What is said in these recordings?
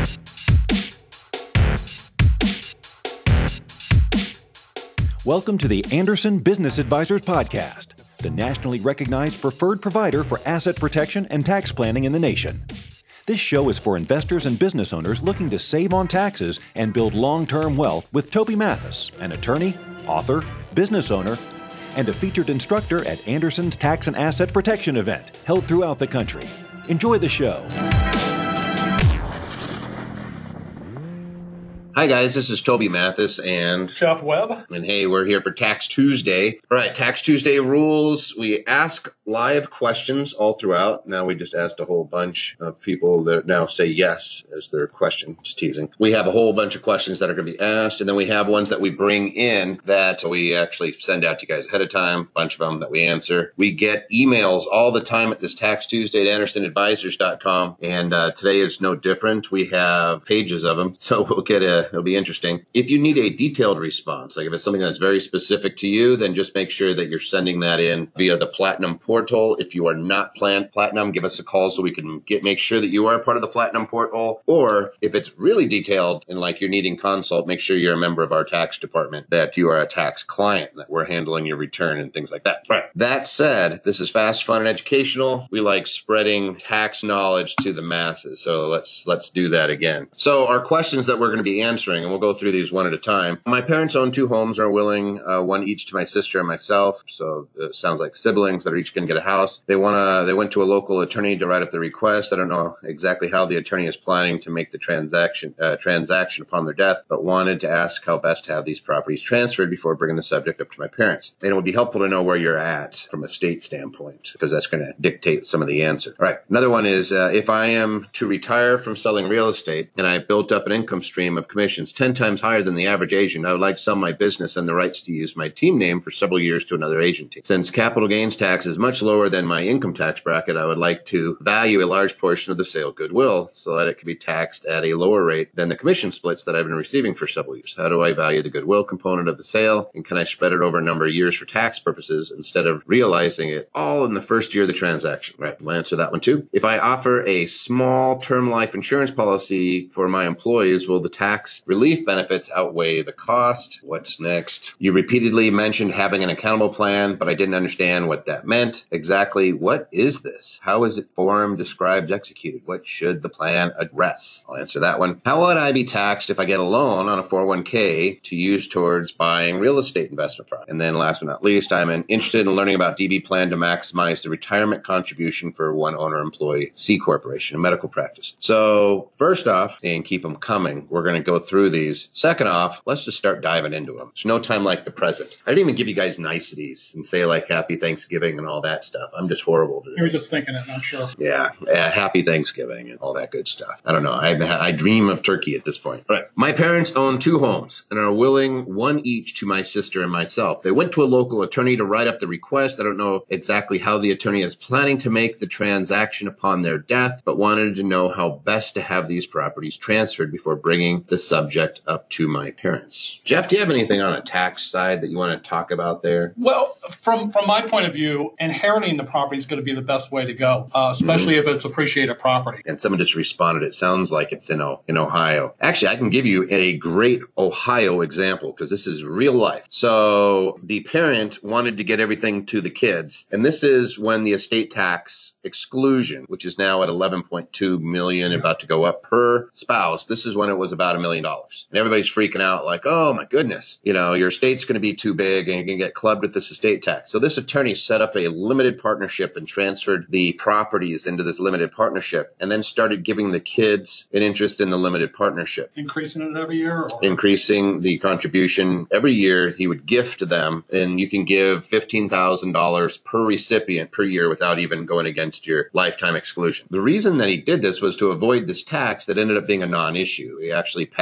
Welcome to the Anderson Business Advisors Podcast, the nationally recognized preferred provider for asset protection and tax planning in the nation. This show is for investors and business owners looking to save on taxes and build long-term wealth with Toby Mathis, an attorney, author, business owner, and a featured instructor at Anderson's Tax and Asset Protection event held throughout the country. Enjoy the show. Hi guys, this is Toby Mathis and Jeff Webb. And hey, we're here for Tax Tuesday. All right, Tax Tuesday rules. We ask live questions all throughout. Now we just asked a whole bunch of people that now say yes as their question. Just teasing. We have a whole bunch of questions that are going to be asked, and then we have ones that we bring in that we actually send out to you guys ahead of time, a bunch of them that we answer. We get emails all the time at this Tax Tuesday at AndersonAdvisors.com, and today is no different. We have pages of them, so it'll be interesting. If you need a detailed response, like if it's something that's very specific to you, then just make sure that you're sending that in via the Platinum portal. If you are not Platinum, give us a call so we can make sure that you are part of the Platinum portal. Or if it's really detailed and like you're needing consult, make sure you're a member of our tax department, that you are a tax client, that we're handling your return and things like that. Right. That said, this is fast, fun, and educational. We like spreading tax knowledge to the masses. So let's do that again. So our questions that we're going to be answering, and we'll go through these one at a time. My parents own 2 homes, are willing one each to my sister and myself. So it sounds like siblings that are each going to get a house. They went to a local attorney to write up the request. I don't know exactly how the attorney is planning to make the transaction upon their death, but wanted to ask how best to have these properties transferred before bringing the subject up to my parents. And it would be helpful to know where you're at from a state standpoint, because that's going to dictate some of the answer. All right. Another one is if I am to retire from selling real estate and I built up an income stream of commissions 10 times higher than the average agent, I would like to sell my business and the rights to use my team name for several years to another agent team. Since capital gains tax is much lower than my income tax bracket, I would like to value a large portion of the sale goodwill so that it can be taxed at a lower rate than the commission splits that I've been receiving for several years. How do I value the goodwill component of the sale, and can I spread it over a number of years for tax purposes instead of realizing it all in the first year of the transaction? Right, we'll answer that one too. If I offer a small term life insurance policy for my employees, will the tax relief benefits outweigh the cost? What's next? You repeatedly mentioned having an accountable plan, but I didn't understand what that meant. Exactly what is this? How is it formed, described, executed? What should the plan address? I'll answer that one. How would I be taxed if I get a loan on a 401k to use towards buying real estate investment property? And then last but not least, I'm interested in learning about DB plan to maximize the retirement contribution for one owner employee C corporation, a medical practice. So first off, and keep them coming, we're going to go through these. Second off, let's just start diving into them. There's no time like the present. I didn't even give you guys niceties and say like happy Thanksgiving and all that stuff. I'm just horrible today. You were just thinking it, not sure. Yeah, happy Thanksgiving and all that good stuff. I don't know. I dream of turkey at this point. All right. My parents own 2 homes and are willing one each to my sister and myself. They went to a local attorney to write up the request. I don't know exactly how the attorney is planning to make the transaction upon their death, but wanted to know how best to have these properties transferred before bringing the subject up to my parents. Jeff, do you have anything on a tax side that you want to talk about there? Well, from my point of view, inheriting the property is going to be the best way to go, especially if it's appreciated property. And someone just responded, it sounds like it's in Ohio. Actually, I can give you a great Ohio example because this is real life. So the parent wanted to get everything to the kids, and this is when the estate tax exclusion, which is now at $11.2 million, about to go up per spouse. This is when it was about $1 million. And everybody's freaking out like, oh my goodness, your estate's going to be too big and you're going to get clubbed with this estate tax. So this attorney set up a limited partnership and transferred the properties into this limited partnership and then started giving the kids an interest in the limited partnership. Increasing it every year? Or? Increasing the contribution every year. He would gift them, and you can give $15,000 per recipient per year without even going against your lifetime exclusion. The reason that he did this was to avoid this tax that ended up being a non-issue. He actually passed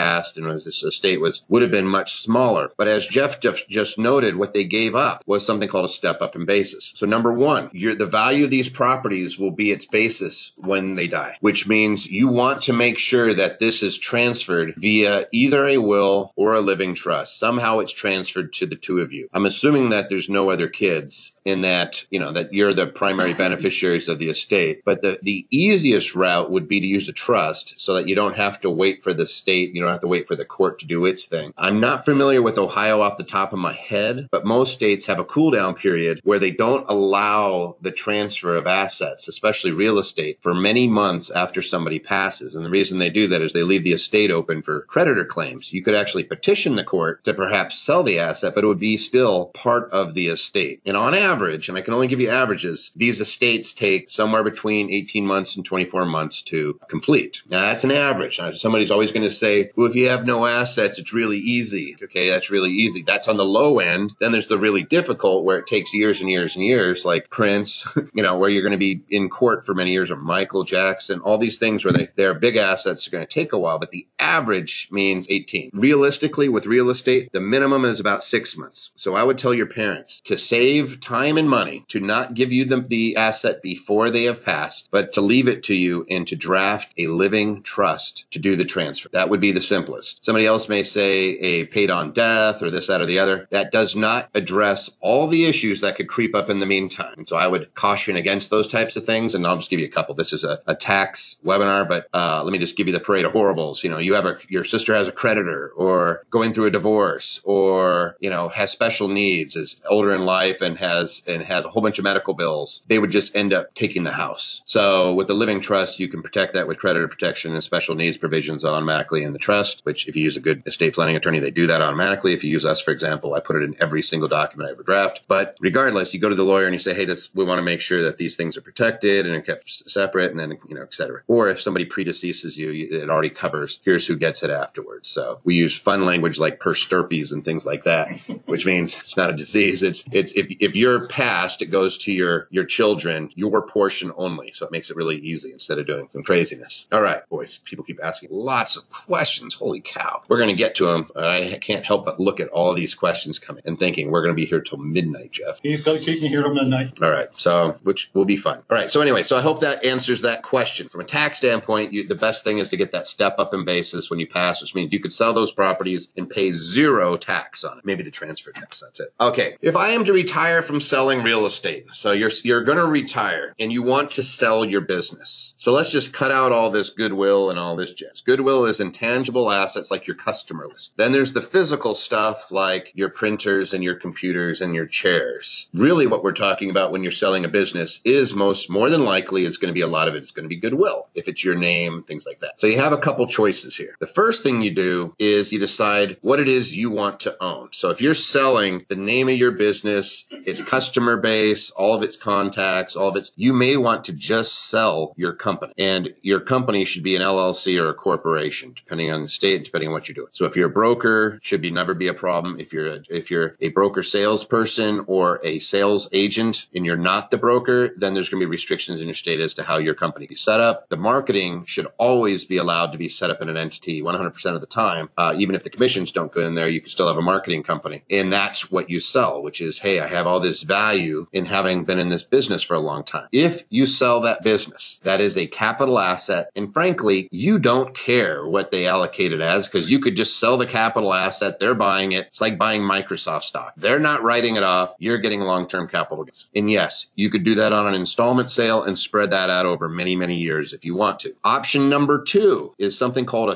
passed and this estate would have been much smaller. But as Jeff just noted, what they gave up was something called a step up in basis. So number one, the value of these properties will be its basis when they die, which means you want to make sure that this is transferred via either a will or a living trust. Somehow it's transferred to the two of you. I'm assuming that there's no other kids in that, that you're the primary beneficiaries of the estate. But the easiest route would be to use a trust so that you don't have to wait for the state. You don't have to wait for the court to do its thing. I'm not familiar with Ohio off the top of my head, but most states have a cool down period where they don't allow the transfer of assets, especially real estate, for many months after somebody passes. And the reason they do that is they leave the estate open for creditor claims. You could actually petition the court to perhaps sell the asset, but it would be still part of the estate. And on average, and I can only give you averages, these estates take somewhere between 18 months and 24 months to complete. Now, that's an average. Now, somebody's always going to say, well, if you have no assets, it's really easy. Okay, that's really easy. That's on the low end. Then there's the really difficult where it takes years and years and years, like Prince, where you're going to be in court for many years, or Michael Jackson, all these things where their big assets are going to take a while, but the average means 18. Realistically, with real estate, the minimum is about 6 months. So I would tell your parents to save time and money, to not give you the asset before they have passed, but to leave it to you and to draft a living trust to do the transfer. That would be the simplest. Somebody else may say a paid on death or this, that, or the other. That does not address all the issues that could creep up in the meantime. And so I would caution against those types of things. And I'll just give you a couple. This is a tax webinar, but let me just give you the parade of horribles. Your sister has a creditor, or going through a divorce, or, has special needs, is older in life and has a whole bunch of medical bills. They would just end up taking the house. So with the living trust, you can protect that with creditor protection and special needs provisions automatically in the trust, which if you use a good estate planning attorney, they do that automatically. If you use us, for example, I put it in every single document I ever draft. But regardless, you go to the lawyer and you say, hey, we want to make sure that these things are protected and are kept separate, and then, et cetera. Or if somebody predeceases you, it already covers, here's who gets it afterwards. So we use fun language like persterpes and things like that, which means it's not a disease. It's if you're passed, it goes to your children, your portion only. So it makes it really easy instead of doing some craziness. All right, boys, people keep asking lots of questions. Holy cow. We're going to get to them. I can't help but look at all these questions coming and thinking we're going to be here till midnight, Jeff. He's going to keep me here till midnight. All right. So, which will be fun. All right. So anyway, so I hope that answers that question. From a tax standpoint, the best thing is to get that step up in basis when you pass, which means you could sell those properties and pay zero tax on it. Maybe the transfer tax. That's it. Okay. If I am to retire from selling real estate, so you're going to retire and you want to sell your business. So let's just cut out all this goodwill and all this jazz. Goodwill is intangible assets like your customer list. Then there's the physical stuff like your printers and your computers and your chairs. Really what we're talking about when you're selling a business is more than likely it's going to be a lot of it's going to be goodwill if it's your name, things like that. So you have a couple choices here. The first thing you do is you decide what it is you want to own. So if you're selling the name of your business, its customer base, all of its contacts, you may want to just sell your company. And your company should be an LLC or a corporation, depending on the state, depending on what you're doing. So if you're a broker, should never be a problem. If you're a broker salesperson or a sales agent and you're not the broker, then there's going to be restrictions in your state as to how your company is set up. The marketing should always be allowed to be set up in an entity 100% of the time. Even if the commissions don't go in there, you can still have a marketing company. And that's what you sell, which is, hey, I have all this value in having been in this business for a long time. If you sell that business, that is a capital asset. And frankly, you don't care what they allocate it as, because you could just sell the capital asset. They're buying it. It's like buying Microsoft stock. They're not writing it off. You're getting long-term capital gains. And yes, you could do that on an installment sale and spread that out over many, many years if you want to. Option number 2 is something called a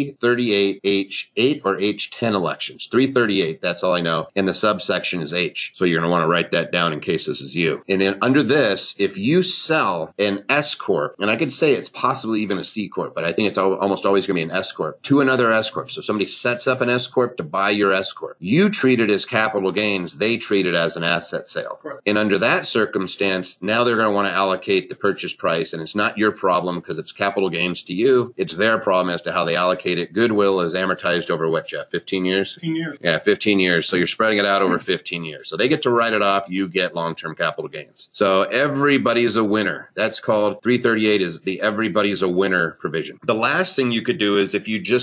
338H8 or H10 elections. 338, that's all I know. And the subsection is H. So you're going to want to write that down in case this is you. And then under this, if you sell an S Corp, and I could say it's possibly even a C Corp, but I think it's almost always going to be an S Corp, to another S Corp. So somebody sets up an S Corp to buy your S Corp. You treat it as capital gains. They treat it as an asset sale. Right. And under that circumstance, now they're going to want to allocate the purchase price. And it's not your problem because it's capital gains to you. It's their problem as to how they allocate it. Goodwill is amortized over what, Jeff? 15 years? 15 years. Yeah, 15 years. So you're spreading it out over 15 years. So they get to write it off. You get long-term capital gains. So everybody's a winner. That's called 338 is the everybody's a winner provision. The last thing you could do is if you just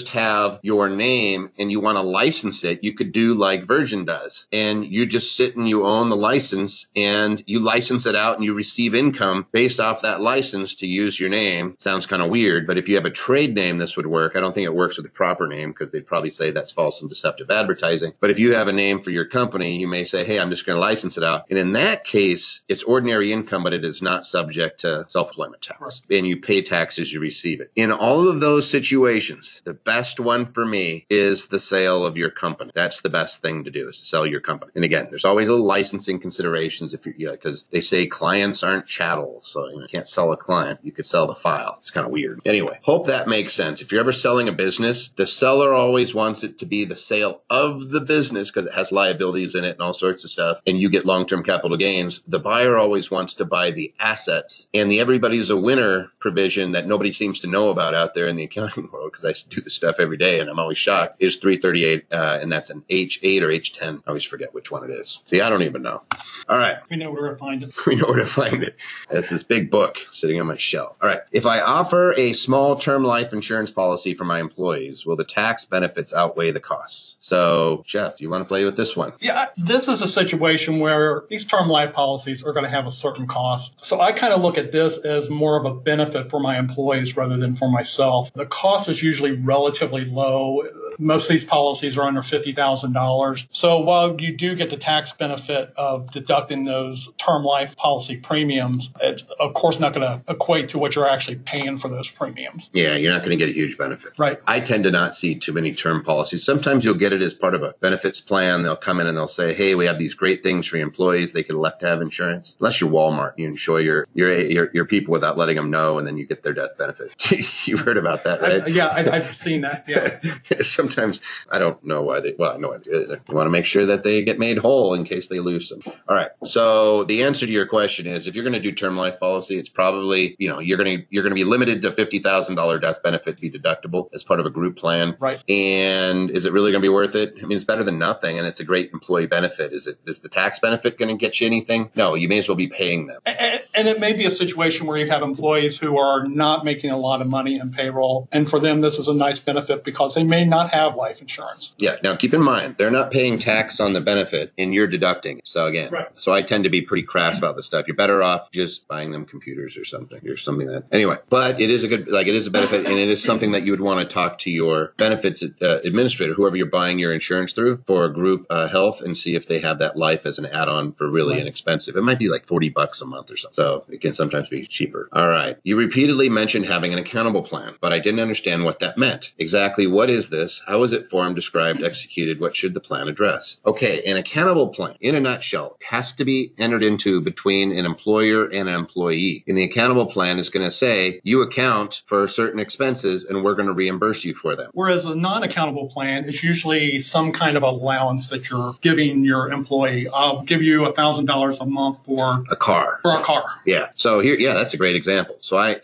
just have your name and you want to license it, you could do like Version does. And you just sit and you own the license and you license it out and you receive income based off that license to use your name. Sounds kind of weird, but if you have a trade name, this would work. I don't think it works with the proper name because they'd probably say that's false and deceptive advertising. But if you have a name for your company, you may say, hey, I'm just going to license it out. And in that case, it's ordinary income, but it is not subject to self-employment tax. Right. And you pay tax as you receive it. In all of those situations, the best one for me is the sale of your company. That's the best thing to do, is to sell your company. And again, there's always a licensing considerations if you're, because they say clients aren't chattel. So you can't sell a client. You could sell the file. It's kind of weird. Anyway, hope that makes sense. If you're ever selling a business, the seller always wants it to be the sale of the business because it has liabilities in it and all sorts of stuff, and you get long-term capital gains. The buyer always wants to buy the assets, and the everybody's a winner provision that nobody seems to know about out there in the accounting world, because I do this stuff every day and I'm always shocked, is 338, and that's an H8 or H10. I always forget which one it is. See, I don't even know. All right. We know where to find it. We know where to find it. That's this big book sitting on my shelf. All right. If I offer a small term life insurance policy for my employees, will the tax benefits outweigh the costs? So, Jeff, do you want to play with this one? Yeah, this is a situation where these term life policies are going to have a certain cost. So I kind of look at this as more of a benefit for my employees rather than for myself. The cost is usually relatively low. Most of these policies are under $50,000. So while you do get the tax benefit of deducting those term life policy premiums, it's of course not going to equate to what you're actually paying for those premiums. Yeah, you're not going to get a huge benefit. Right. I tend to not see too many term policies. Sometimes you'll get it as part of a benefits plan. They'll come in and they'll say, hey, we have these great things for your employees. They can elect to have insurance. Unless you're Walmart, you insure your people without letting them know, and then you get their death benefit. You've heard about that, right? I've seen that. Yeah. Sometimes I don't know why they want to make sure that they get made whole in case they lose them. All right. So the answer to your question is, if you're going to do term life policy, it's probably, you're going to be limited to $50,000 death benefit to be deductible as part of a group plan. Right. And is it really going to be worth it? I mean, it's better than nothing, and it's a great employee benefit. Is the tax benefit going to get you anything? No, you may as well be paying them. And it may be a situation where you have employees who are not making a lot of money in payroll, and for them this is a nice benefit because they may not have life insurance. Yeah. Now keep in mind, they're not paying tax on the benefit and you're deducting it. So again, right. So I tend to be pretty crass about this stuff. You're better off just buying them computers or something anyway, but it is it is a benefit, and it is something that you would want to talk to your benefits administrator, whoever you're buying your insurance through, for a group health, and see if they have that life as an add-on for really inexpensive. It might be like $40 a month or something. So it can sometimes be cheaper. All right. You repeatedly mentioned having an accountable plan, but I didn't understand what that meant. Exactly what is this? How is it formed, described, executed? What should the plan address? Okay, an accountable plan, in a nutshell, has to be entered into between an employer and an employee. And the accountable plan is going to say, you account for certain expenses and we're going to reimburse you for them. Whereas a non-accountable plan is usually some kind of allowance that you're giving your employee. I'll give you $1,000 a month for a car. Yeah. So here, that's a great example.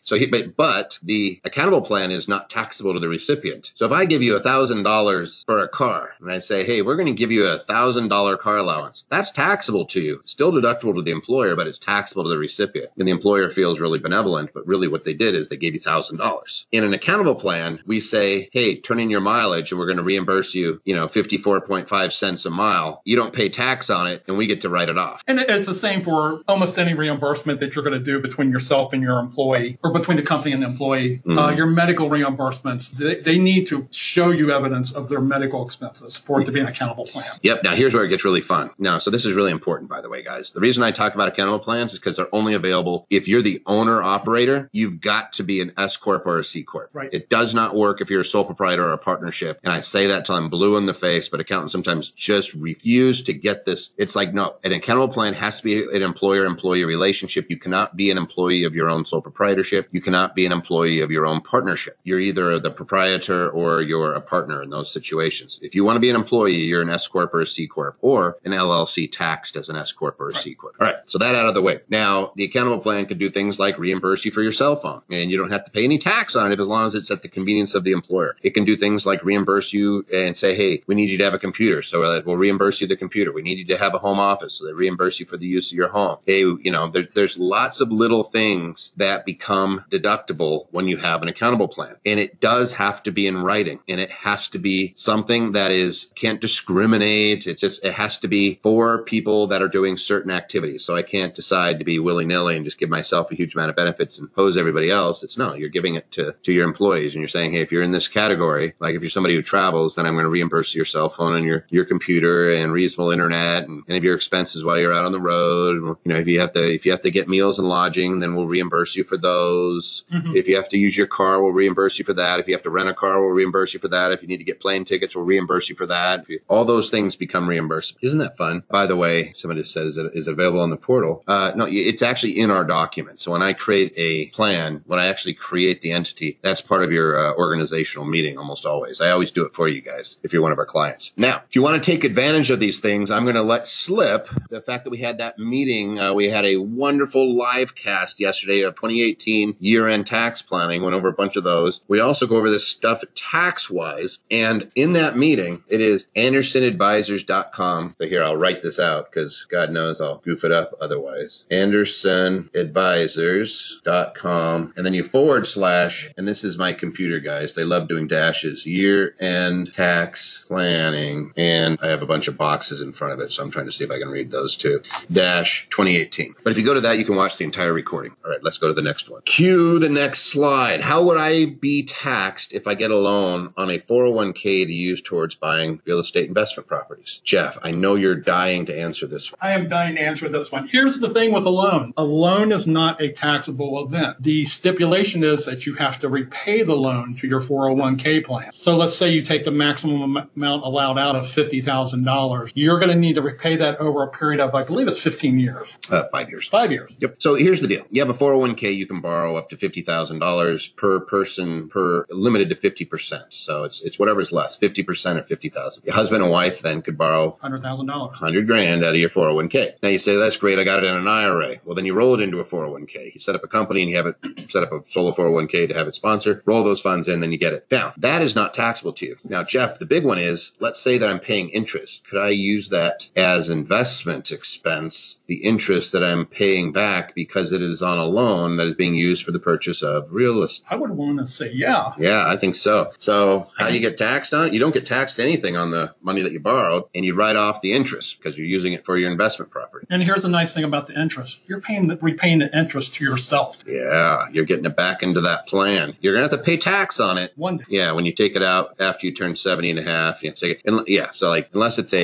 But the accountable plan is not taxable to the recipient. So if I give you $1,000 for a car and I say, hey, we're going to give you a $1,000 car allowance, that's taxable to you. Still deductible to the employer, but it's taxable to the recipient. And the employer feels really benevolent, but really what they did is they gave you $1,000. In an accountable plan, we say, hey, turn in your mileage and we're going to reimburse you, 54.5 cents a mile. You don't pay tax on it and we get to write it off. And it's the same for almost any reimbursement that you're going to do between yourself and your employee, or between the company and the employee. Your medical reimbursements, they need to show you evidence of their medical expenses for it to be an accountable plan. Yep. Now here's where it gets really fun. Now, so this is really important, by the way, guys. The reason I talk about accountable plans is because they're only available if you're the owner operator. You've got to be an S corp or a C corp. Right. It does not work if you're a sole proprietor or a partnership. And I say that till I'm blue in the face, but accountants sometimes just refuse to get this. It's like, no, an accountable plan has to be an employer-employee relationship. You cannot be an employee of your own sole proprietorship. You cannot be an employee of your own partnership. You're either the proprietor or you're a partner partner in those situations. If you want to be an employee, you're an S Corp or a C Corp, or an LLC taxed as an S Corp or a C Corp. All right, so that out of the way. Now, the accountable plan could do things like reimburse you for your cell phone, and you don't have to pay any tax on it as long as it's at the convenience of the employer. It can do things like reimburse you and say, hey, we need you to have a computer, so we'll reimburse you the computer. We need you to have a home office, so they reimburse you for the use of your home. Hey, there's lots of little things that become deductible when you have an accountable plan. And it does have to be in writing, and it has to be something that can't discriminate. It has to be for people that are doing certain activities. So I can't decide to be willy-nilly and just give myself a huge amount of benefits and pose everybody else. You're giving it to your employees, and you're saying, hey, if you're in this category, like if you're somebody who travels, then I'm going to reimburse your cell phone and your computer and reasonable internet and any of your expenses while you're out on the road. If you have to get meals and lodging, then we'll reimburse you for those. Mm-hmm. If you have to use your car, we'll reimburse you for that. If you have to rent a car, we'll reimburse you for that. If you need to get plane tickets, we'll reimburse you for that. All those things become reimbursable. Isn't that fun? By the way, somebody says, is it available on the portal? No, it's actually in our document. So when I create a plan, when I actually create the entity, that's part of your organizational meeting almost always. I always do it for you guys if you're one of our clients. Now, if you want to take advantage of these things, I'm going to let slip the fact that we had that meeting. We had a wonderful live cast yesterday of 2018 year-end tax planning. Went over a bunch of those. We also go over this stuff tax-wise. And in that meeting, it is AndersonAdvisors.com. So here, I'll write this out because God knows I'll goof it up otherwise. AndersonAdvisors.com. And then you / and this is my computer, guys. They love doing dashes. Year-end tax planning. And I have a bunch of boxes in front of it, so I'm trying to see if I can read those too. -2018. But if you go to that, you can watch the entire recording. All right, let's go to the next one. Cue the next slide. How would I be taxed if I get a loan on a 401k to use towards buying real estate investment properties? Jeff, I know you're dying to answer this one. I am dying to answer this one. Here's the thing with a loan. A loan is not a taxable event. The stipulation is that you have to repay the loan to your 401k plan. So let's say you take the maximum amount allowed out of $50,000. You're going to need to repay that over a period of, I believe it's 15 years. 5 years. 5 years. Yep. So here's the deal. You have a 401k, you can borrow up to $50,000 per person, limited to 50%. So it's whatever's less, 50% of $50,000. Your husband and wife then could borrow $100,000. $100,000 out of your 401k. Now you say, that's great, I got it in an IRA. Well, then you roll it into a 401k. You set up a company and you have it set up a solo 401k to have it sponsor, roll those funds in, then you get it. Now, that is not taxable to you. Now, Jeff, the big one is, let's say that I'm paying interest. Could I use that as investment expense, the interest that I'm paying back because it is on a loan that is being used for the purchase of real estate? I would want to say, yeah. Yeah, I think so. So how do you get taxed on it? You don't get taxed anything on the money that you borrowed, and you write off the interest because you're using it for your investment property. And here's a nice thing about the interest. You're repaying the interest to yourself. Yeah, you're getting it back into that plan. You're going to have to pay tax on it. One day. Yeah, when you take it out after you turn 70 and a half, you have to take it. So like, unless it's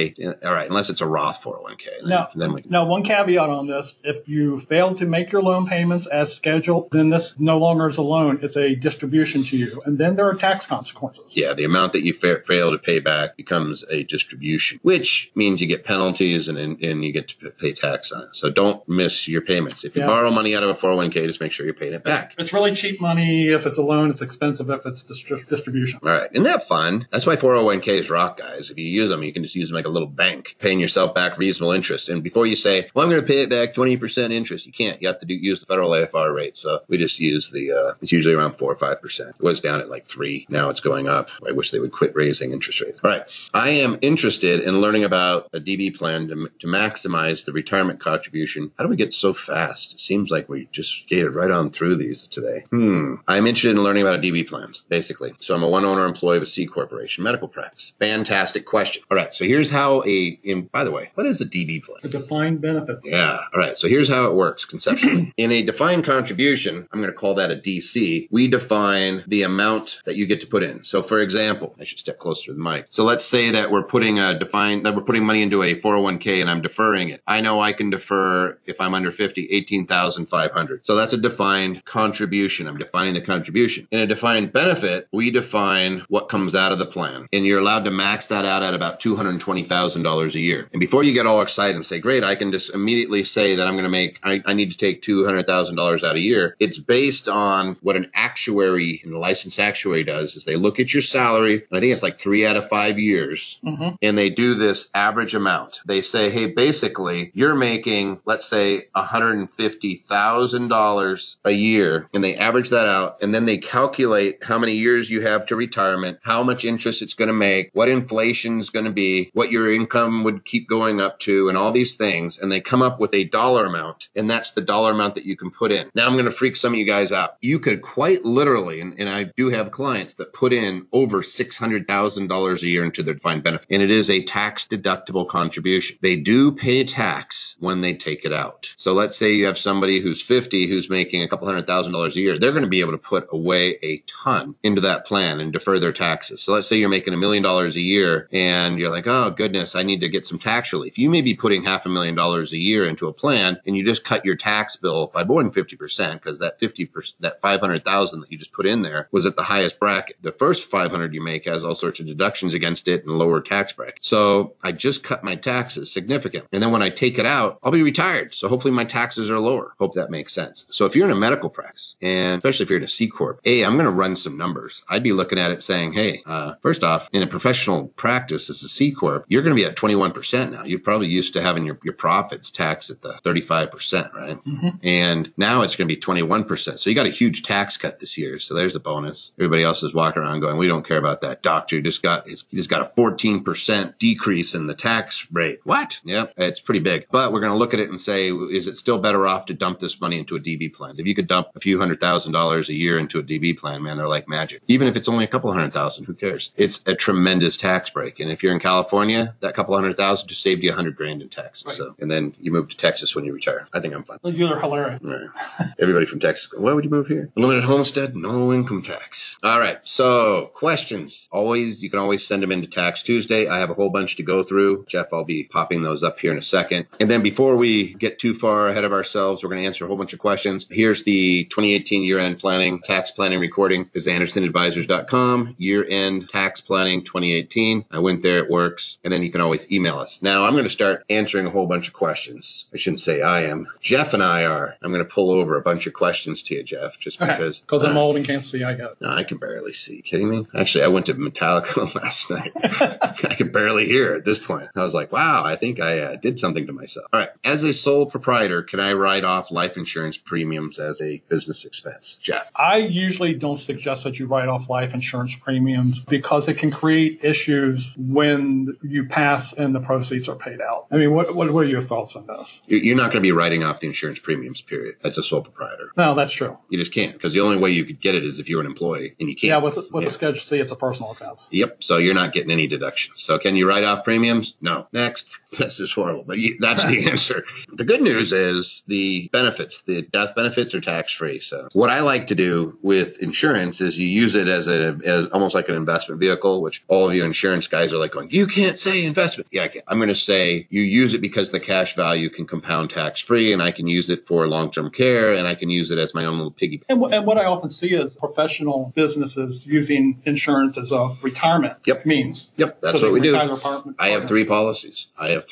a Roth 401k. Now, one caveat on this. If you fail to make your loan payments as scheduled, then this no longer is a loan. It's a distribution to you. And then there are tax consequences. Yeah, the amount that you fail to pay back becomes a distribution, which means you get penalties and you get to pay tax on it. So don't miss your payments. If you borrow money out of a 401k, just make sure you're paying it back. It's really cheap money. If it's a loan, it's expensive if it's distribution. All right. Isn't that fun? That's why 401ks rock, guys. If you use them, you can just use them like a little bank, paying yourself back reasonable interest. And before you say, well, I'm going to pay it back 20% interest, you can't. You have to use the federal AFR rate. So we just use it's usually around 4 or 5%. It was down at like 3. Now it's going up. I wish they would quit raising interest rates. All right. I am interested in learning about a DB plan to maximize the retirement contribution. How do we get so fast? It seems like we just skated right on through these today. I'm interested in learning about DB plans, basically. So I'm a one-owner employee of a C corporation, medical practice. Fantastic question. All right. So here's how by the way, what is a DB plan? A defined benefit. Yeah. All right. So here's how it works conceptually. In a defined contribution, I'm going to call that a DC. We define the amount that you get to put in. So for example, I should step closer to the mic. So let's say that we're putting money into a 401k and I'm deferring it. I know I can defer, if I'm under 50, $18,500. So that's a defined contribution. I'm defining the contribution. In a defined benefit, we define what comes out of the plan. And you're allowed to max that out at about $220,000 a year. And before you get all excited and say, great, I can just immediately say that I'm going to I need to take $200,000 out a year. It's based on what an actuary and a licensed actuary does is they look at your salary salary, and I think it's like 3 out of 5 years, and they do this average amount. They say, hey, basically, you're making, let's say, $150,000 a year, and they average that out, and then they calculate how many years you have to retirement, how much interest it's going to make, what inflation is going to be, what your income would keep going up to, and all these things, and they come up with a dollar amount, and that's the dollar amount that you can put in. Now I'm going to freak some of you guys out. You could quite literally, and I do have clients that put in over $600,000 a year into their defined benefit, and it is a tax deductible contribution. They do pay tax when they take it out. So let's say you have somebody who's 50 who's making a couple $100,000 a year. They're going to be able to put away a ton into that plan and defer their taxes. So let's say you're making $1 million a year and you're like, oh goodness, I need to get some tax relief. You may be putting $500,000 a year into a plan, and you just cut your tax bill by more than 50%, because that 50%, that $500,000 that you just put in there was at the highest bracket. The first $500,000 you make has all sorts of deductions against it and lower tax bracket. So I just cut my taxes significant, and then when I take it out, I'll be retired. So hopefully my taxes are lower. Hope that makes sense. So if you're in a medical practice, and especially if you're in a C Corp, hey, I'm going to run some numbers. I'd be looking at it saying, hey, first off, in a professional practice as a C Corp, you're going to be at 21% now. You're probably used to having your profits taxed at the 35%, right? And now it's going to be 21%. So you got a huge tax cut this year. So there's a bonus. Everybody else is walking around going, we don't care about that. Doctor, he just got a 14% decrease in the tax rate. What? Yep, it's pretty big. But we're going to look at it and say, is it still better off to dump this money into a DB plan? If you could dump a few $100,000 a year into a DB plan, man, they're like magic. Even if it's only a couple $100,000, who cares? It's a tremendous tax break. And if you're in California, that couple $100,000 just saved you $100,000 in taxes. Right. So, and then you move to Texas when you retire. I think I'm fine. You're hilarious. Right. Everybody from Texas, why would you move here? Unlimited homestead, no income tax. All right. So questions. You can always send them into Tax Tuesday. I have a whole bunch to go through. Jeff, I'll be popping those up here in a second. And then before we get too far ahead of ourselves, we're going to answer a whole bunch of questions. Here's the 2018 year-end planning, tax planning recording. Is AndersonAdvisors.com, year-end tax planning 2018. I went there, it works. And then you can always email us. Now I'm going to start answering a whole bunch of questions. I shouldn't say I am. Jeff and I are. I'm going to pull over a bunch of questions to you, Jeff, just because. Because I'm old and can't see, I got it. No, I can barely see. Kidding me? Actually, I went to Metallica last night. I could barely hear at this point. I was like, wow, I think I did something to myself. All right. As a sole proprietor, can I write off life insurance premiums as a business expense? Jeff? I usually don't suggest that you write off life insurance premiums because it can create issues when you pass and the proceeds are paid out. I mean, what are your thoughts on this? You're not going to be writing off the insurance premiums, period, as a sole proprietor. No, that's true. You just can't, because the only way you could get it is if you're an employee, and you can't. Yeah, with the Schedule C, it's a personal expense. Yep, so you're not getting any deduction. So can you write off premiums? No. Next. This is horrible, but that's the answer. The good news is the benefits, the death benefits are tax-free. So what I like to do with insurance is you use it as almost like an investment vehicle, which all of you insurance guys are like going, you can't say investment. Yeah, I can. I'm going to say you use it because the cash value can compound tax-free, and I can use it for long-term care, and I can use it as my own little piggy bank. And what I often see is professional businesses using insurance as a retirement means. Yep, that's what we do. I have 3 policies.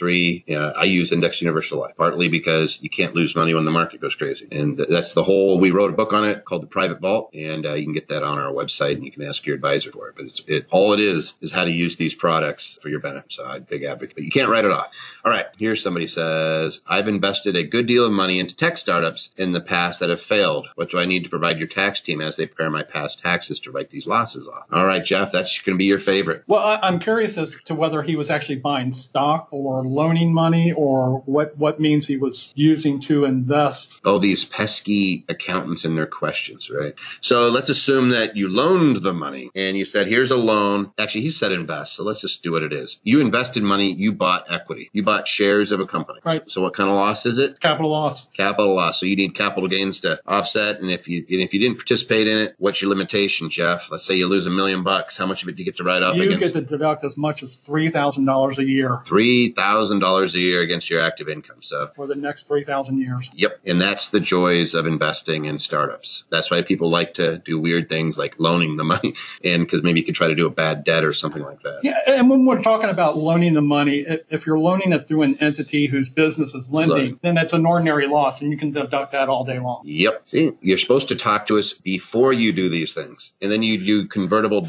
I use Index Universal Life, partly because you can't lose money when the market goes crazy. And that's we wrote a book on it called The Private Vault, and you can get that on our website, and you can ask your advisor for it. But all it is how to use these products for your benefit. So I'm a big advocate, but you can't write it off. All right, here somebody says, I've invested a good deal of money into tech startups in the past that have failed. What do I need to provide your tax team as they prepare my past taxes to write these losses off? All right, Jeff, that's going to be your favorite. Well, I'm curious as to whether he was actually buying stock or loaning money, or what means he was using to invest. Oh, these pesky accountants and their questions, right? So let's assume that you loaned the money and you said, here's a loan. Actually, he said invest. So let's just do what it is. You invested money. You bought equity. You bought shares of a company. Right. So what kind of loss is it? Capital loss. Capital loss. So you need capital gains to offset. And if you didn't participate in it, what's your limitation, Jeff? Let's say you lose $1 million. How much of it do you get to write off? You get to deduct as much as $3,000 a year. $3,000 a year against your active income. So for the next 3,000 years. Yep. And that's the joys of investing in startups. That's why people like to do weird things like loaning the money, and because maybe you could try to do a bad debt or something like that. Yeah. And when we're talking about loaning the money, if you're loaning it through an entity whose business is lending, then that's an ordinary loss, and you can deduct that all day long. Yep. See, you're supposed to talk to us before you do these things. And then you do convertible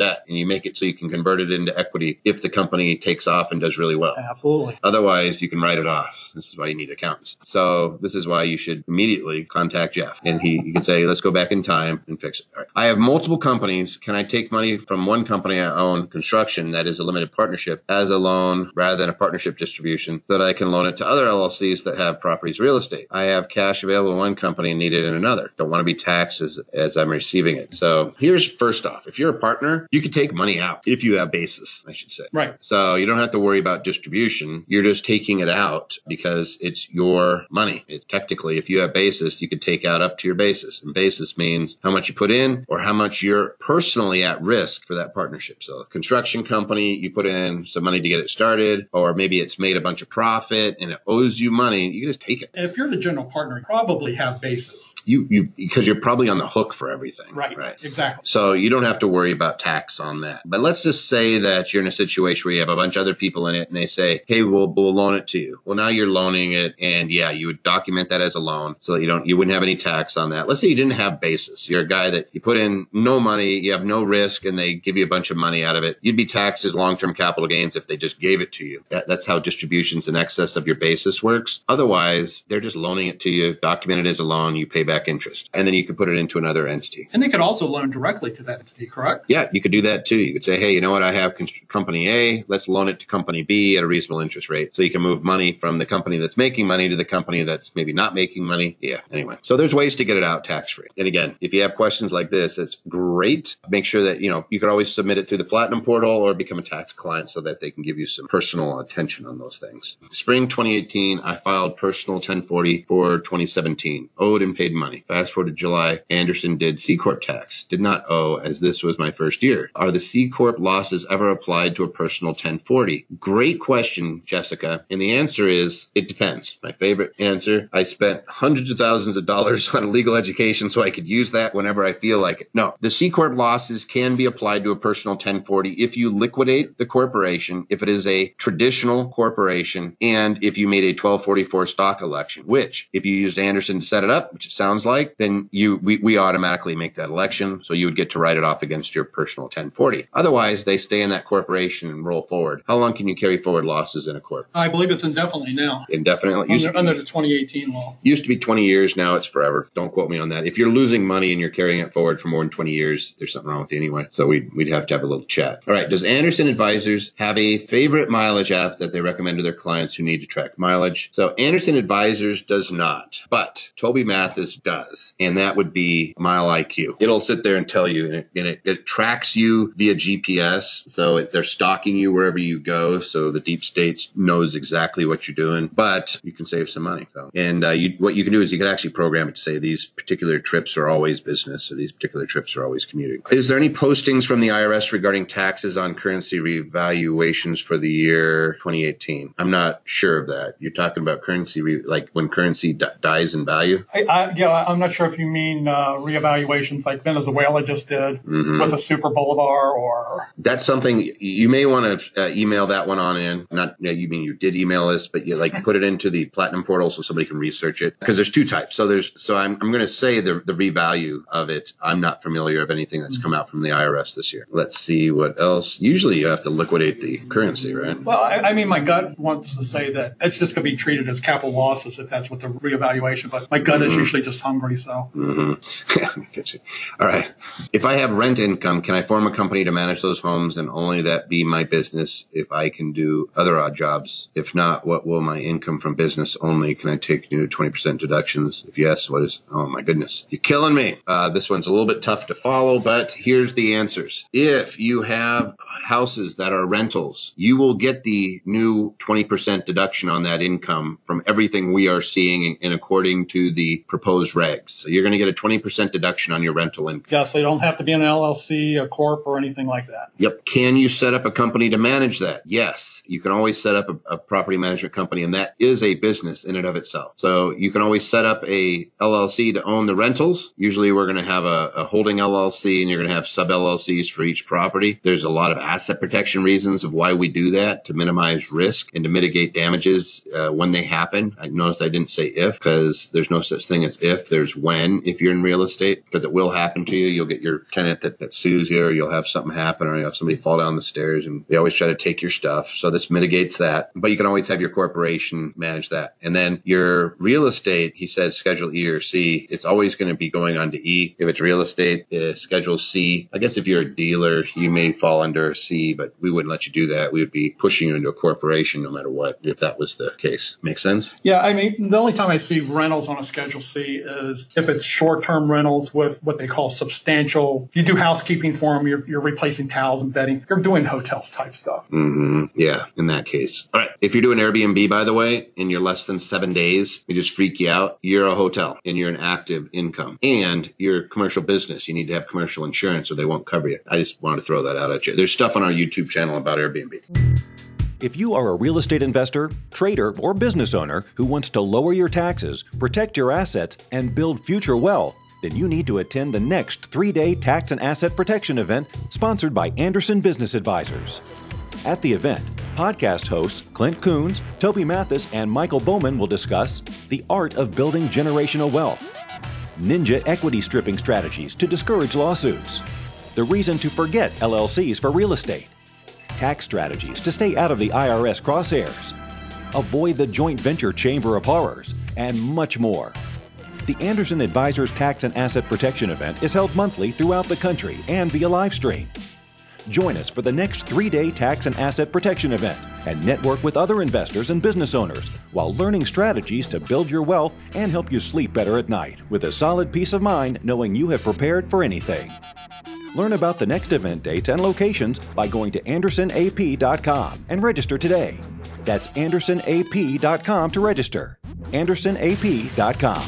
debt, and you make it so you can convert it into equity if the company takes off and does really well. Absolutely. Otherwise, you can write it off. This is why you need accountants. So this is why you should immediately contact Jeff, and you can say, let's go back in time and fix it. All right. I have multiple companies. Can I take money from one company I own, construction, that is a limited partnership, as a loan rather than a partnership distribution, so that I can loan it to other LLCs that have properties real estate? I have cash available in one company and need it in another. Don't want to be taxed as I'm receiving it. So here's first off, if you're a partner, you can take money out if you have basis, I should say. Right. So you don't have to worry about distribution. You're just taking it out because it's your money. It's technically, if you have basis, you can take out up to your basis. And basis means how much you put in or how much you're personally at risk for that partnership. So a construction company, you put in some money to get it started, or maybe it's made a bunch of profit and it owes you money. You can just take it. And if you're the general partner, you probably have basis. Because you're probably on the hook for everything. Right. Exactly. So you don't have to worry about tax on that. But let's just say that you're in a situation where you have a bunch of other people in it and they say, hey, we'll loan it to you. Well, now you're loaning it, and you would document that as a loan so that you wouldn't have any tax on that. Let's say you didn't have basis. You're a guy that you put in no money, you have no risk, and they give you a bunch of money out of it. You'd be taxed as long-term capital gains if they just gave it to you. That's how distributions in excess of your basis works. Otherwise, they're just loaning it to you, documented as a loan, you pay back interest, and then you could put it into another entity. And they could also loan directly to that entity, correct? Yeah, you could do that too. You could say, hey, you know what? I have company A. Let's loan it to company B at a reasonable interest rate. So you can move money from the company that's making money to the company that's maybe not making money. Yeah. Anyway, so there's ways to get it out tax-free. And again, if you have questions like this, it's great. Make sure that, you could always submit it through the Platinum portal or become a tax client so that they can give you some personal attention on those things. Spring 2018, I filed personal 1040 for 2017. Owed and paid money. Fast forward to July, Anderson did C Corp tax. Did not owe, as this was my first year. Are the C Corp losses ever applied to a personal 1040? Great question, Jessica. And the answer is, it depends. My favorite answer, I spent hundreds of thousands of dollars on a legal education so I could use that whenever I feel like it. No, the C Corp losses can be applied to a personal 1040 if you liquidate the corporation, if it is a traditional corporation, and if you made a 1244 stock election, which if you used Anderson to set it up, which it sounds like, then we automatically make that election. So you would get to write it off against your personal 1040. Otherwise, they stay in that corporation and roll forward. How long can you carry forward losses in a corp? I believe it's indefinitely now. Indefinitely? Under the 2018 law. Used to be 20 years. Now it's forever. Don't quote me on that. If you're losing money and you're carrying it forward for more than 20 years, there's something wrong with you anyway. So we'd have to have a little chat. All right. Does Anderson Advisors have a favorite mileage app that they recommend to their clients who need to track mileage? So Anderson Advisors does not, but Toby Mathis does. And that would be Mile IQ. It'll sit there and tell you, and it tracks you via GPS. So they're stalking you wherever you go. So the deep state knows exactly what you're doing, but you can save some money. So, and what you can do is you can actually program it to say these particular trips are always business, or these particular trips are always commuting. Is there any postings from the IRS regarding taxes on currency revaluations for the year 2018? I'm not sure of that. You're talking about currency, like when currency dies in value? I'm not sure if you mean reevaluations like Venezuela just did with a Super Bolivar, or... That's something you may want to email that one on in. Not, you mean you did email us, but you put it into the Platinum portal so somebody can research it. Because there's two types. So I'm going to say the revalue of it. I'm not familiar of anything that's come out from the IRS this year. Let's see what else. Usually you have to liquidate the currency, right? Well, I mean, my gut wants to say that it's just going to be treated as capital losses if that's what the reevaluation, but my gut is usually just hungry, so. Get you. All right. If I have rent income, can I form a company to manage those homes and only that be my business if I can do other odd jobs? If not, what will my income from business only? Can I take new 20% deductions? If yes, what is, oh my goodness, you're killing me. This one's a little bit tough to follow, but here's the answers. If you have houses that are rentals, you will get the new 20% deduction on that income from everything we are seeing and according to the proposed regs. So you're going to get a 20% deduction on your rental income. Yeah, so you don't have to be an LLC, a corp, or anything like that. Yep. Can you set up a company to manage that? Yes. You can always set up a property management company, and that is a business in and of itself. So you can always set up a LLC to own the rentals. Usually we're going to have a holding LLC, and you're going to have sub LLCs for each property. There's a lot of asset protection reasons of why we do that, to minimize risk and to mitigate damages when they happen. I noticed I didn't say if, because there's no such thing as if. There's when, if you're in real estate, because it will happen to you. You'll get your tenant that sues you or you'll have something happen, or you'll have somebody fall down the stairs, and they always try to take your stuff. So this mitigates that. But you can always have your corporation manage that. And then your real estate, he says Schedule E or C, it's always going to be going on to E. If it's real estate, Schedule C. I guess if you're a dealer, you may fall under C, but we wouldn't let you do that. We would be pushing you into a corporation no matter what, if that was the case. Make sense? Yeah, I mean, the only time I see rentals on a Schedule C is if it's short-term rentals with what they call substantial. You do housekeeping for them, you're replacing towels and bedding. You're doing hotels type stuff. Yeah, in that case. All right. If you're doing Airbnb, by the way, and you're less than 7 days, we just freak you out. You're a hotel and you're an active income and you're a commercial business. You need to have commercial insurance or they won't cover you. I just wanted to throw that out at you. There's stuff on our YouTube channel about Airbnb. If you are a real estate investor, trader, or business owner who wants to lower your taxes, protect your assets, and build future wealth, then you need to attend the next 3-day tax and asset protection event sponsored by Anderson Business Advisors. At the event, podcast hosts Clint Coons, Toby Mathis, and Michael Bowman will discuss the art of building generational wealth, ninja equity stripping strategies to discourage lawsuits, the reason to forget LLCs for real estate, tax strategies to stay out of the IRS crosshairs, avoid the joint venture chamber of horrors, and much more. The Anderson Advisors Tax and Asset Protection event is held monthly throughout the country and via live stream. Join us for the next 3-day tax and asset protection event and network with other investors and business owners while learning strategies to build your wealth and help you sleep better at night with a solid peace of mind knowing you have prepared for anything. Learn about the next event dates and locations by going to AndersonAP.com and register today. That's AndersonAP.com to register. AndersonAP.com.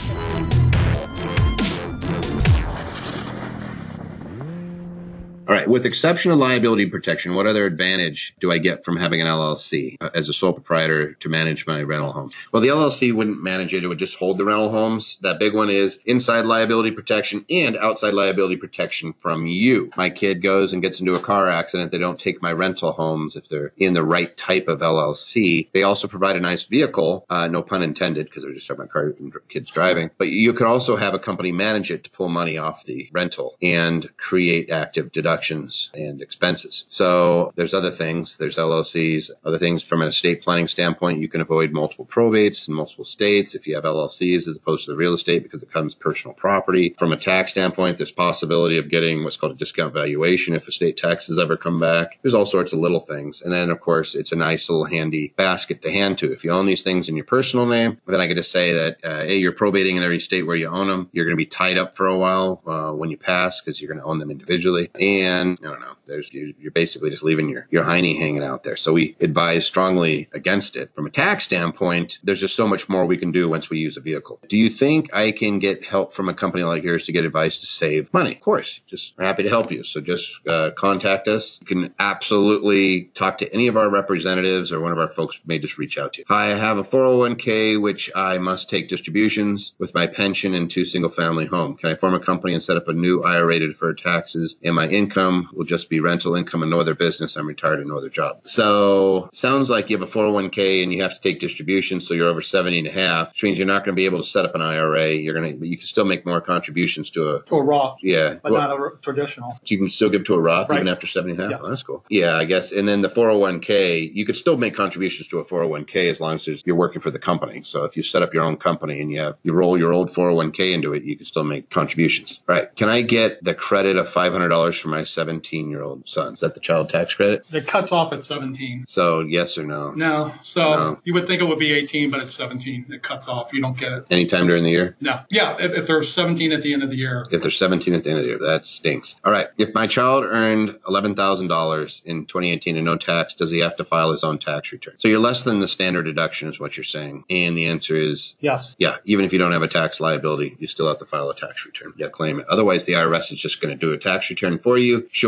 All right. With exception of liability protection, what other advantage do I get from having an LLC as a sole proprietor to manage my rental home? Well, the LLC wouldn't manage it. It would just hold the rental homes. That big one is inside liability protection and outside liability protection from you. My kid goes and gets into a car accident. They don't take my rental homes if they're in the right type of LLC. They also provide a nice vehicle, no pun intended, because we're just talking about car and kids driving. But you could also have a company manage it to pull money off the rental and create active deductions and expenses. So there's other things. There's LLCs, other things from an estate planning standpoint. You can avoid multiple probates in multiple states if you have LLCs as opposed to the real estate because it becomes personal property. From a tax standpoint, there's possibility of getting what's called a discount valuation if estate taxes ever come back. There's all sorts of little things. And then, of course, it's a nice little handy basket to hand to. If you own these things in your personal name, then I get to say that, A, you're probating in every state where you own them. You're going to be tied up for a while when you pass because you're going to own them individually. And I don't know, you're basically just leaving your hiney hanging out there. So we advise strongly against it. From a tax standpoint, there's just so much more we can do once we use a vehicle. Do you think I can get help from a company like yours to get advice to save money? Of course, just happy to help you. So just contact us. You can absolutely talk to any of our representatives or one of our folks may just reach out to you. Hi, I have a 401k, which I must take distributions with my pension and 2 single-family home. Can I form a company and set up a new IRA to defer taxes and my income will just be rental income and no other business. I'm retired and no other job. So sounds like you have a 401k and you have to take distributions. So you're over 70 and a half, which means you're not going to be able to set up an IRA. You can still make more contributions to a Roth. Yeah. But not a traditional. You can still give to a Roth right. even after 70 and a half. Yes. Oh, that's cool. Yeah, I guess. And then the 401k, you could still make contributions to a 401k as long as you're working for the company. So if you set up your own company and you roll your old 401k into it, you can still make contributions. Right. Can I get the credit of $500 for my 17-year-old son? Is that the child tax credit? It cuts off at 17. So yes or no? No. So you would think it would be 18, but it's 17. It cuts off. You don't get it. Anytime during the year? No. Yeah, if they're 17 at the end of the year. If they're 17 at the end of the year, that stinks. All right. If my child earned $11,000 in 2018 and no tax, does he have to file his own tax return? So you're less than the standard deduction is what you're saying. And the answer is yes. Yeah. Even if you don't have a tax liability, you still have to file a tax return. You got to claim it. Otherwise, the IRS is just going to do a tax return for you, showing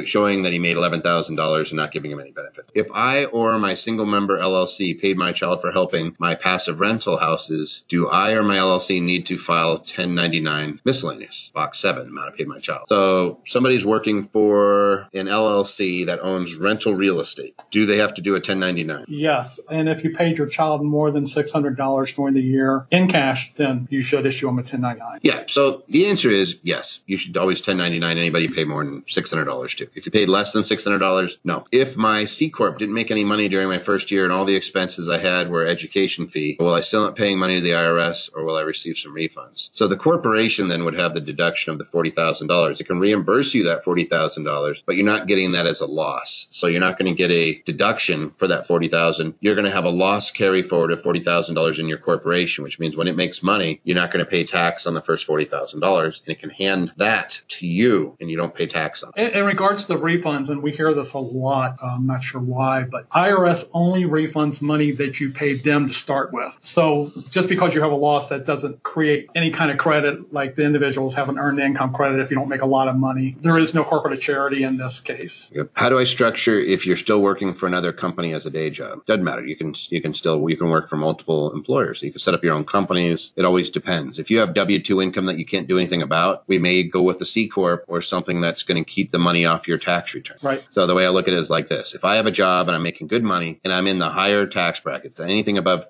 showing that he made $11,000 and not giving him any benefit. If I or my single member LLC paid my child for helping my passive rental houses, do I or my LLC need to file 1099 miscellaneous? Box 7, amount I paid my child. So somebody's working for an LLC that owns rental real estate. Do they have to do a 1099? Yes. And if you paid your child more than $600 during the year in cash, then you should issue them a 1099. Yeah. So the answer is yes. You should always 1099 anybody you pay more than $600 to. If you paid less than $600, no. If my C Corp didn't make any money during my first year and all the expenses I had were education fee, will I still not paying money to the IRS or will I receive some refunds? So the corporation then would have the deduction of the $40,000. It can reimburse you that $40,000, but you're not getting that as a loss. So you're not going to get a deduction for that $40,000. You're going to have a loss carry forward of $40,000 in your corporation, which means when it makes money, you're not going to pay tax on the first $40,000, and it can hand that to you, and you don't pay tax on it. In regards to the refunds, and we hear this a lot, I'm not sure why, but IRS only refunds money that you paid them to start with. So just because you have a loss, that doesn't create any kind of credit like the individuals have an earned income credit if you don't make a lot of money. There is no corporate charity in this case. Yep. How do I structure if you're still working for another company as a day job? Doesn't matter. You can work for multiple employers. You can set up your own companies. It always depends. If you have W-2 income that you can't do anything about, we may go with the C Corp or something that's going to keep the money off your tax return. Right. So the way I look at it is like this. If I have a job and I'm making good money and I'm in the higher tax brackets, anything above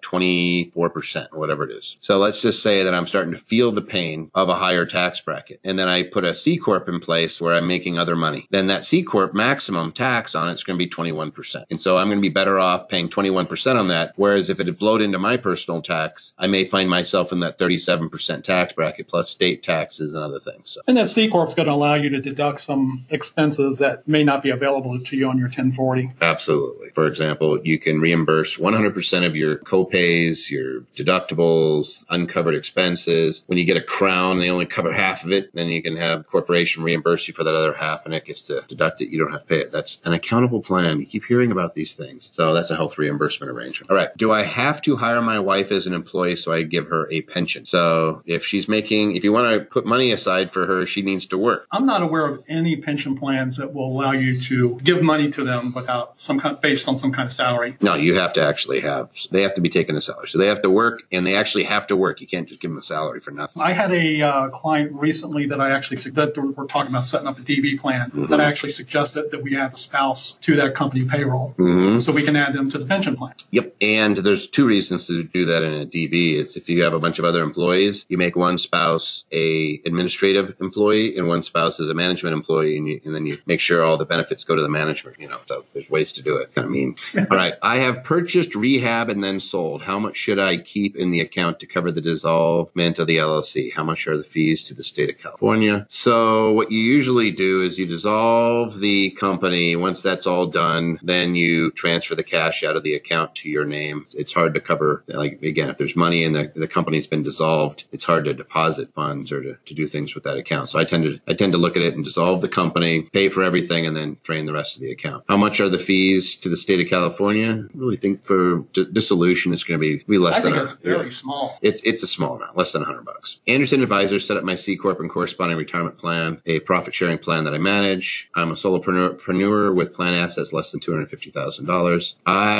24% or whatever it is. So let's just say that I'm starting to feel the pain of a higher tax bracket. And then I put a C Corp in place where I'm making other money. Then that C Corp maximum tax on it's going to be 21%. And so I'm going to be better off paying 21% on that. Whereas if it had flowed into my personal tax, I may find myself in that 37% tax bracket plus state taxes and other things. So. And that C Corp is going to allow you to deduct some expenses that may not be available to you on your 1040. Absolutely. For example, you can reimburse 100% of your co-pays, your deductibles, uncovered expenses. When you get a crown, they only cover half of it. Then you can have a corporation reimburse you for that other half and it gets to deduct it. You don't have to pay it. That's an accountable plan. You keep hearing about these things. So that's a health reimbursement arrangement. All right. Do I have to hire my wife as an employee so I give her a pension? So if you want to put money aside for her, she needs to work. I'm not aware of any pension plans that will allow you to give money to them without based on some kind of salary. No, you have to they have to be taking a salary. So they have to work and they actually have to work. You can't just give them a salary for nothing. I had a client recently that we're talking about setting up a DB plan that I actually suggested that we add the spouse to that company payroll so we can add them to the pension plan. Yep. And there's two reasons to do that in a DB. It's if you have a bunch of other employees, you make one spouse a administrative employee and one spouse is a management employee, and then you make sure all the benefits go to the management. So there's ways to do it. Kind of mean. All right. I have purchased, rehab, and then sold. How much should I keep in the account to cover the dissolvement of the LLC? How much are the fees to the state of California? So what you usually do is you dissolve the company. Once that's all done, then you transfer the cash out of the account to your name. It's hard to cover, like, again, if there's money and the company's been dissolved, it's hard to deposit funds or to do things with that account. So I tend to look at it and dissolve the company, pay for everything, and then drain the rest of the account. How much are the fees to the state of California? I really think for dissolution, it's going to be less than it's fairly small. It's a small amount, less than $100. Anderson Advisors set up my C Corp and corresponding retirement plan, a profit sharing plan that I manage. I'm a solopreneur with plan assets less than $250,000.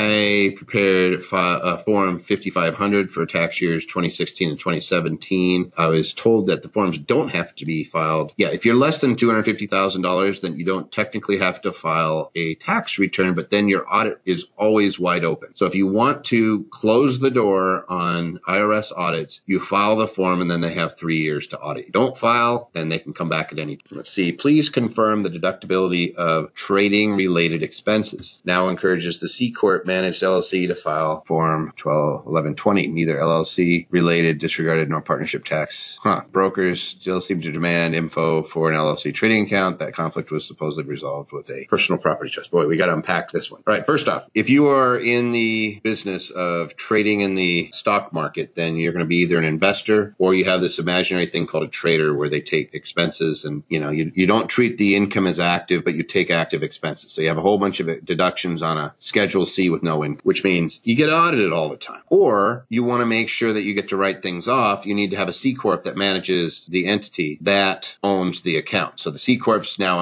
I prepared Form 5500 for tax years 2016 and 2017. I was told that the forms don't have to be filed. Yeah, if you're less than $250,000, then you don't technically have to file a tax return, but then your audit is always wide open. So if you want to close the door on IRS audits, you file the form and then they have 3 years to audit. You don't file, then they can come back at any time. Let's see. Please confirm the deductibility of trading related expenses. Now encourages the C Corp managed LLC to file Form 1120. Neither LLC related, disregarded, nor partnership tax. Brokers still seem to demand info for an LLC trading account. That conflict was supposedly resolved with a personal property trust. Boy, we got to unpack this one. All right. First off, if you are in the business of trading in the stock market, then you're going to be either an investor or you have this imaginary thing called a trader where they take expenses and, you don't treat the income as active, but you take active expenses. So you have a whole bunch of deductions on a Schedule C with no income, which means you get audited all the time. Or you want to make sure that you get to write things off. You need to have a C Corp that manages the entity that owns the account. So the C Corp's now a manager.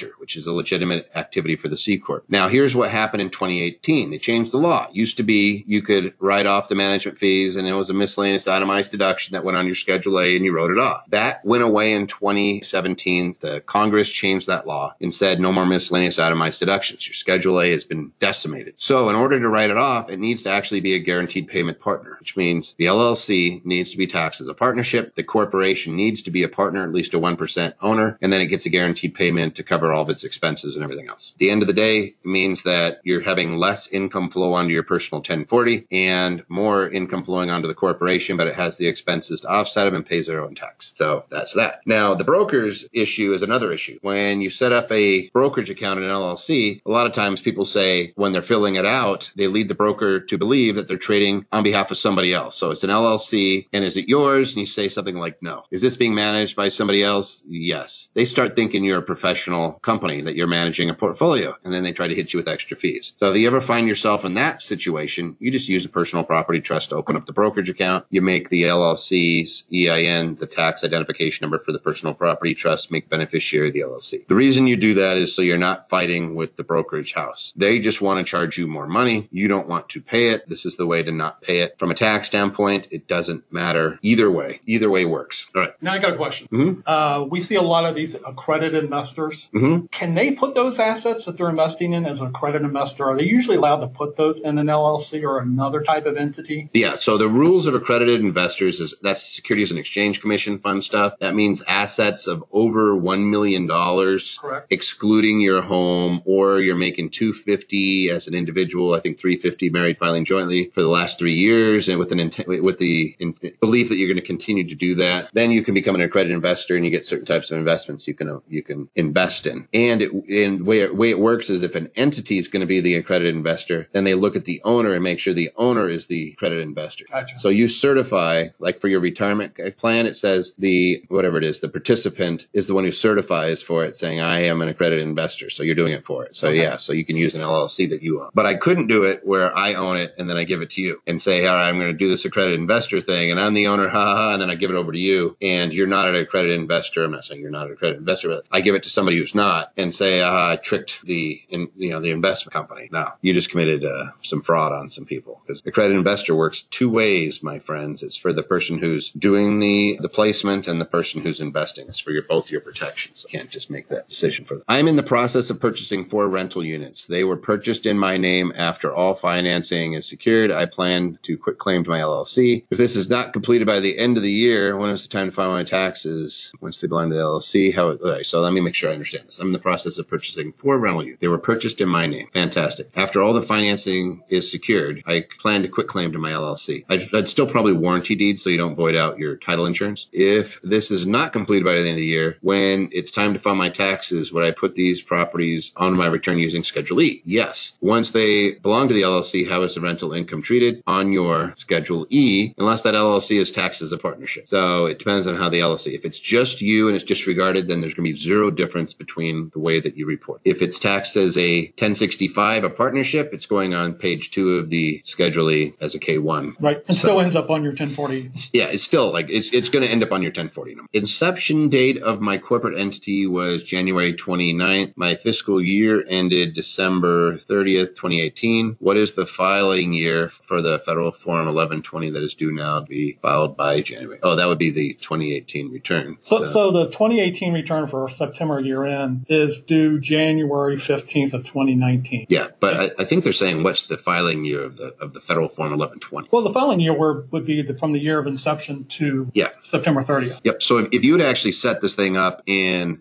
venture, which is a legitimate activity for the C Corp. Now, here's what happened in 2018. They changed the law. It used to be you could write off the management fees, and it was a miscellaneous itemized deduction that went on your Schedule A, and you wrote it off. That went away in 2017. The Congress changed that law and said no more miscellaneous itemized deductions. Your Schedule A has been decimated. So in order to write it off, it needs to actually be a guaranteed payment partner, which means the LLC needs to be taxed as a partnership. The corporation needs to be a partner, at least a 1% owner, and then it gets a guaranteed payment to cover all of its expenses and everything else. At the end of the day, it means that you're having less income flow onto your personal 1040 and more income flowing onto the corporation, but it has the expenses to offset them and pays their own tax. So that's that. Now, the broker's issue is another issue. When you set up a brokerage account in an LLC, a lot of times people say when they're filling it out, they lead the broker to believe that they're trading on behalf of somebody else. So it's an LLC, and is it yours? And you say something like, no. Is this being managed by somebody else? Yes. They start thinking you're a professional company, that you're managing a portfolio, and then they try to hit you with extra fees. So if you ever find yourself in that situation, you just use a personal property trust to open up the brokerage account. You make the LLC's EIN, the tax identification number for the personal property trust, make beneficiary of the LLC. The reason you do that is so you're not fighting with the brokerage house. They just want to charge you more money. You don't want to pay it. This is the way to not pay it. From a tax standpoint, it doesn't matter either way. Either way works. All right. Now I got a question. Mm-hmm. We see a lot of these accredited investors. Mm-hmm. Can they put those assets that they're investing in as an accredited investor? Are they usually allowed to put those in an LLC or another type of entity? Yeah. So the rules of accredited investors is that's Securities and Exchange Commission fund stuff. That means assets of over $1 million, correct, excluding your home, or you're making $250 as an individual. I think $350 married filing jointly for the last 3 years, and with the belief that you're going to continue to do that. Then you can become an accredited investor, and you get certain types of investments you can invest in. And the way it works is if an entity is going to be the accredited investor, then they look at the owner and make sure the owner is the accredited investor. Gotcha. So you certify, like for your retirement plan, it says the participant is the one who certifies for it, saying I am an accredited investor. So you're doing it for it. So okay. Yeah, so you can use an LLC that you own. But I couldn't do it where I own it and then I give it to you and say, all right, I'm going to do this accredited investor thing, and I'm the owner, and then I give it over to you, and you're not an accredited investor. I'm not saying you're not an accredited investor, but I give it to somebody who's not, and say I tricked the investment company. No, you just committed some fraud on some people, because the accredited investor works two ways, my friends. It's for the person who's doing the placement and the person who's investing. It's for both your protections. You can't just make that decision for them. I'm in the process of purchasing 4 rental units. They were purchased in my name after all financing is secured. I plan to quit claim to my LLC. If this is not completed by the end of the year, when is the time to file my taxes? Once they belong to the LLC, okay, so let me make sure I understand this. I'm in the process of purchasing 4 rental units. They were purchased in my name. Fantastic. After all the financing is secured, I plan to quit claim to my LLC. I'd still probably warranty deeds so you don't void out your title insurance. If this is not completed by the end of the year, when it's time to file my taxes, would I put these properties on my return using Schedule E? Yes. Once they belong to the LLC, how is the rental income treated on your Schedule E, unless that LLC is taxed as a partnership? So it depends on how the LLC. If it's just you and it's disregarded, then there's going to be zero difference between the way that you report. If it's taxed as a 1065, a partnership, it's going on page 2 of the Schedule E as a K1. Right. And still ends up on your 1040. Yeah, it's still it's going to end up on your 1040 number. Inception date of my corporate entity was January 29th. My fiscal year ended December 30th, 2018. What is the filing year for the federal form 1120 that is due now to be filed by January? Oh, that would be the 2018 return. So the 2018 return for September year end is due January 15th of 2019. Yeah, but I think they're saying what's the filing year of the federal form 1120? Well, the filing year would be from the year of inception to September 30th. Yep. So if you would actually set this thing up in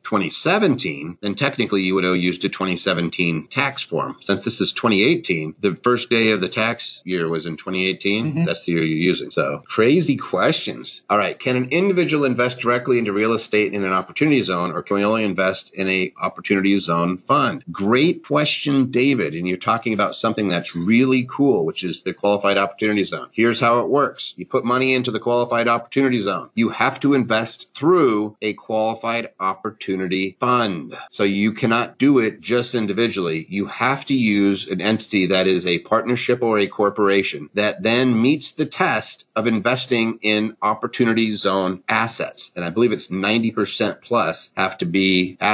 2017, then technically you would have used a 2017 tax form. Since this is 2018, the first day of the tax year was in 2018. Mm-hmm. That's the year you're using. So crazy questions. All right. Can an individual invest directly into real estate in an opportunity zone, or can we only invest in a opportunity zone fund? Great question, David. And you're talking about something that's really cool, which is the qualified opportunity zone. Here's how it works. You put money into the qualified opportunity zone. You have to invest through a qualified opportunity fund. So you cannot do it just individually. You have to use an entity that is a partnership or a corporation that then meets the test of investing in opportunity zone assets. And I believe it's 90% plus have to be assets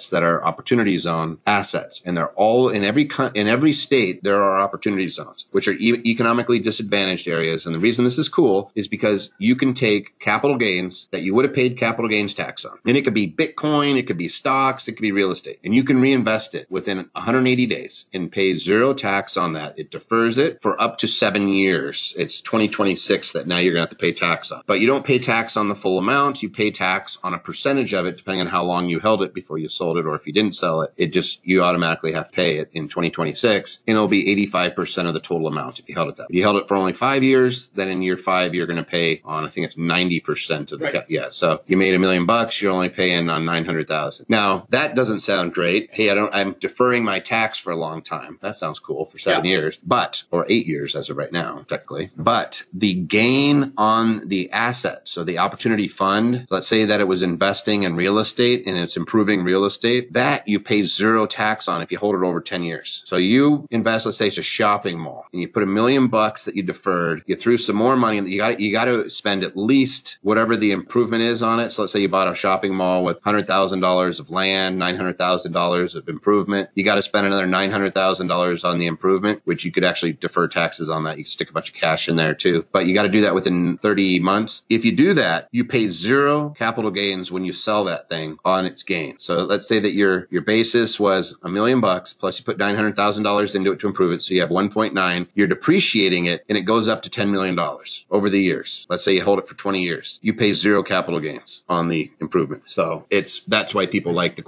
assets that are opportunity zone assets. And they're all in every state, there are opportunity zones, which are economically disadvantaged areas. And the reason this is cool is because you can take capital gains that you would have paid capital gains tax on. And it could be Bitcoin, it could be stocks, it could be real estate. And you can reinvest it within 180 days and pay zero tax on that. It defers it for up to 7 years. It's 2026 that now you're going to have to pay tax on. But you don't pay tax on the full amount. You pay tax on a percentage of it, depending on how long you held it before you sold it, or if you didn't sell it, you automatically have to pay it in 2026, and it'll be 85% of the total amount if you held it that. If you held it for only 5 years, then in year 5 you're going to pay on, I think it's 90% of the right. So you made $1 million, you're only paying on 900,000. Now that doesn't sound great. Hey, I'm deferring my tax for a long time. That sounds cool for 7 years, or 8 years as of right now, technically. But the gain on the asset, so the opportunity fund, let's say that it was investing in real estate and it's improving real estate, that you pay zero tax on if you hold it over 10 years. So you invest, let's say it's a shopping mall, and you put $1 million that you deferred, you threw some more money, you got to spend at least whatever the improvement is on it. So let's say you bought a shopping mall with $100,000 of land, $900,000 of improvement. You got to spend another $900,000 on the improvement, which you could actually defer taxes on that. You can stick a bunch of cash in there too, but you got to do that within 30 months. If you do that, you pay zero capital gains when you sell that thing on its gain. So let's say that your basis was $1 million plus you put $900,000 into it to improve it. So you have 1.9, you're depreciating it and it goes up to $10 million over the years. Let's say you hold it for 20 years. You pay zero capital gains on the improvement. So that's why people like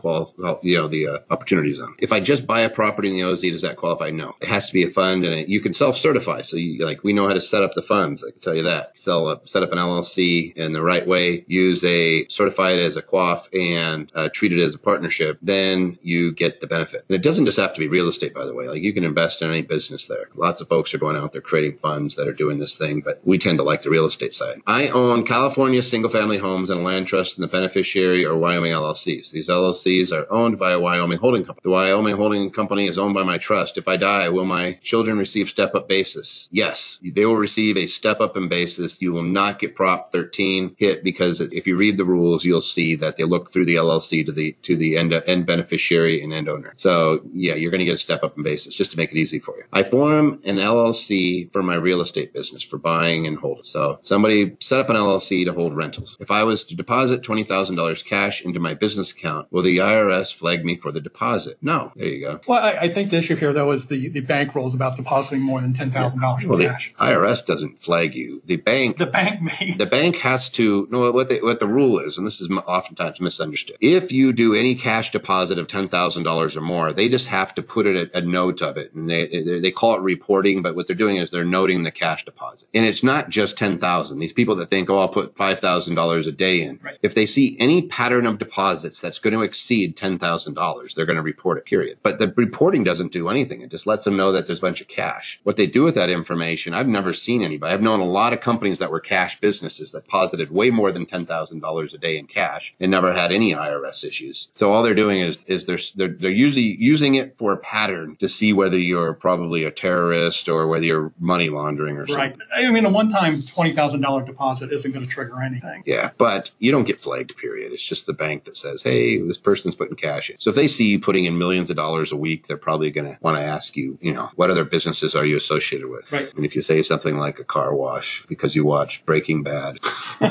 the opportunity zone. If I just buy a property in the OZ, does that qualify? No. It has to be a fund, and you can self-certify. So we know how to set up the funds. I can tell you that. Set up an LLC in the right way, certify it as a QOF and treat it as a partnership. Then you get the benefit. And it doesn't just have to be real estate, by the way. Like, you can invest in any business there. Lots of folks are going out there creating funds that are doing this thing, but we tend to like the real estate side. I own California single-family homes and a land trust, and the beneficiary are Wyoming LLCs. These LLCs are owned by a Wyoming holding company. The Wyoming holding company is owned by my trust. If I die, will my children receive step-up basis? Yes, they will receive a step-up in basis. You will not get Prop 13 hit, because if you read the rules, you'll see that they look through the LLC to the end beneficiary and end owner. So yeah, you're going to get a step-up in basis just to make it easy for you. I form an LLC for my real estate business for buying and holding. So somebody set up an LLC to hold rentals. If I was to deposit $20,000 cash into my business account, will the IRS flag me for the deposit? No. There you go. Well, I think the issue here, though, is the bank rules about depositing more than $10,000 in cash. The IRS doesn't flag you. The bank may. The bank has to know what the rule is, and this is oftentimes misunderstood. If you do any cash deposit of $10,000 or more, they just have to put a note of it, and they call it reporting, but what they're doing is they're noting the cash deposit. And it's not just $10,000. These people that think, I'll put $5,000 a day in. Right. If they see any pattern of deposits that's going to exceed $10,000, they're going to report it, period. But the reporting doesn't do anything. It just lets them know that there's a bunch of cash. What they do with that information, I've never seen anybody. I've known a lot of companies that were cash businesses that posited way more than $10,000 a day in cash and never had any IRS issues. So all they're doing is they're usually using it for a pattern to see whether you're probably a terrorist or whether you're money laundering or something. Right. I mean, a one-time $20,000 deposit isn't going to trigger anything. Yeah, but you don't get flagged, period. It's just the bank that says, hey, this person's putting cash in. So if they see you putting in millions of dollars a week, they're probably going to want to ask you, what other businesses are you associated with? Right. And if you say something like a car wash because you watch Breaking Bad,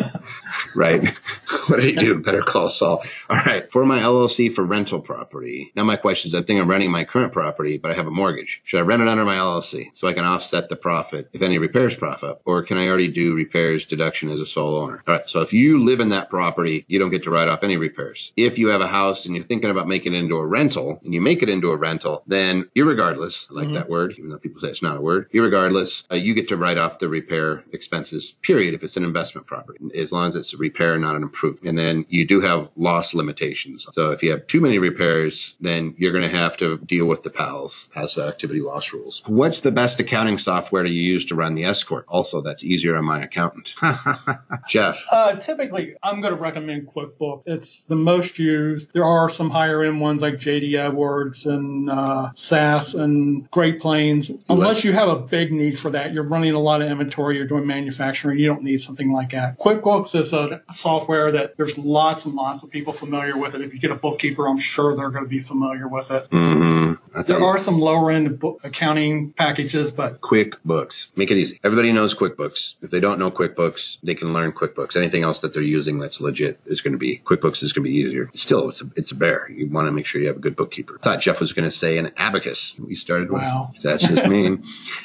right? What do you do? Better call Saul. All right. For my LLC for rental property. Now my question is, I think I'm renting my current property, but I have a mortgage. Should I rent it under my LLC so I can offset the profit if any repairs prop up? Or can I already do repairs deduction as a sole owner? All right. So if you live in that property, you don't get to write off any repairs. If you have a house and you're thinking about making it into a rental, and you make it into a rental, then irregardless, I like that word, even though people say it's not a word, irregardless, you get to write off the repair expenses, period, if it's an investment property, as long as it's a repair, not an improvement. And then you do have loss limitations. So if you have too many repairs, then you're going to have to deal with the PALS, Passive Activity Loss Rules. What's the best accounting software to use to run the S Corp? Also, that's easier on my accountant. Jeff? Typically, I'm going to recommend QuickBooks. It's the most used. There are some higher end ones like JD Edwards and SAS and Great Plains. Unless you have a big need for that, you're running a lot of inventory, you're doing manufacturing, you don't need something like that. QuickBooks is a software that there's lots and lots of people familiar with it. If you get a book bookkeeper, I'm sure they're going to be familiar with it. Mm-hmm. There are some lower end accounting packages, but QuickBooks. Make it easy. Everybody knows QuickBooks. If they don't know QuickBooks, they can learn QuickBooks. Anything else that they're using that's legit is going to be QuickBooks is going to be easier. Still, it's a bear. You want to make sure you have a good bookkeeper. I thought Jeff was going to say an abacus. We started with. Wow. That's just mean.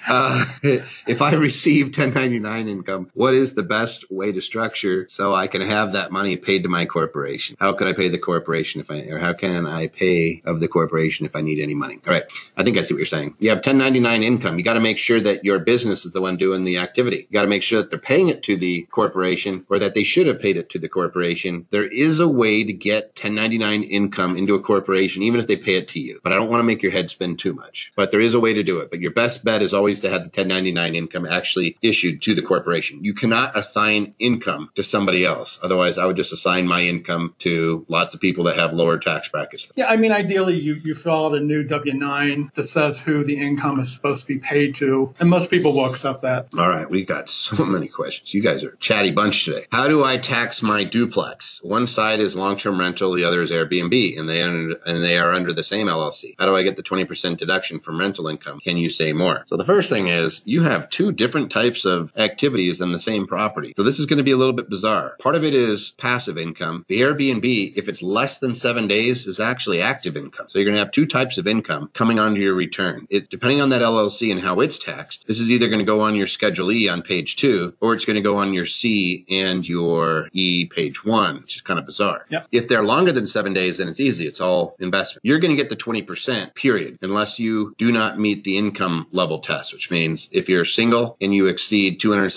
If I receive 1099 income, what is the best way to structure so I can have that money paid to my corporation? How could I pay the corporation or how can I pay of the corporation if I need any money? All right. I think I see what you're saying. You have 1099 income. You got to make sure that your business is the one doing the activity. You got to make sure that they're paying it to the corporation or that they should have paid it to the corporation. There is a way to get 1099 income into a corporation, even if they pay it to you. But I don't want to make your head spin too much. But there is a way to do it. But your best bet is always to have the 1099 income actually issued to the corporation. You cannot assign income to somebody else. Otherwise, I would just assign my income to lots of people that have lower tax brackets. Yeah, I mean, ideally, you fill out a new W-9 that says who the income is supposed to be paid to, and most people will accept that. All right, we got so many questions. You guys are a chatty bunch today. How do I tax my duplex? One side is long-term rental, the other is Airbnb, and they are under the same LLC. How do I get the 20% deduction from rental income? Can you say more? So the first thing is you have two different types of activities in the same property. So this is going to be a little bit bizarre. Part of it is passive income. The Airbnb, if it's less than 7 days, is actually active income. So you're going to have two types of income coming onto your return. Depending on that LLC and how it's taxed, this is either going to go on your Schedule E on page 2, or it's going to go on your C and your E page 1, which is kind of bizarre. Yep. If they're longer than 7 days, then it's easy. It's all investment. You're going to get the 20%, period, unless you do not meet the income level test, which means if you're single and you exceed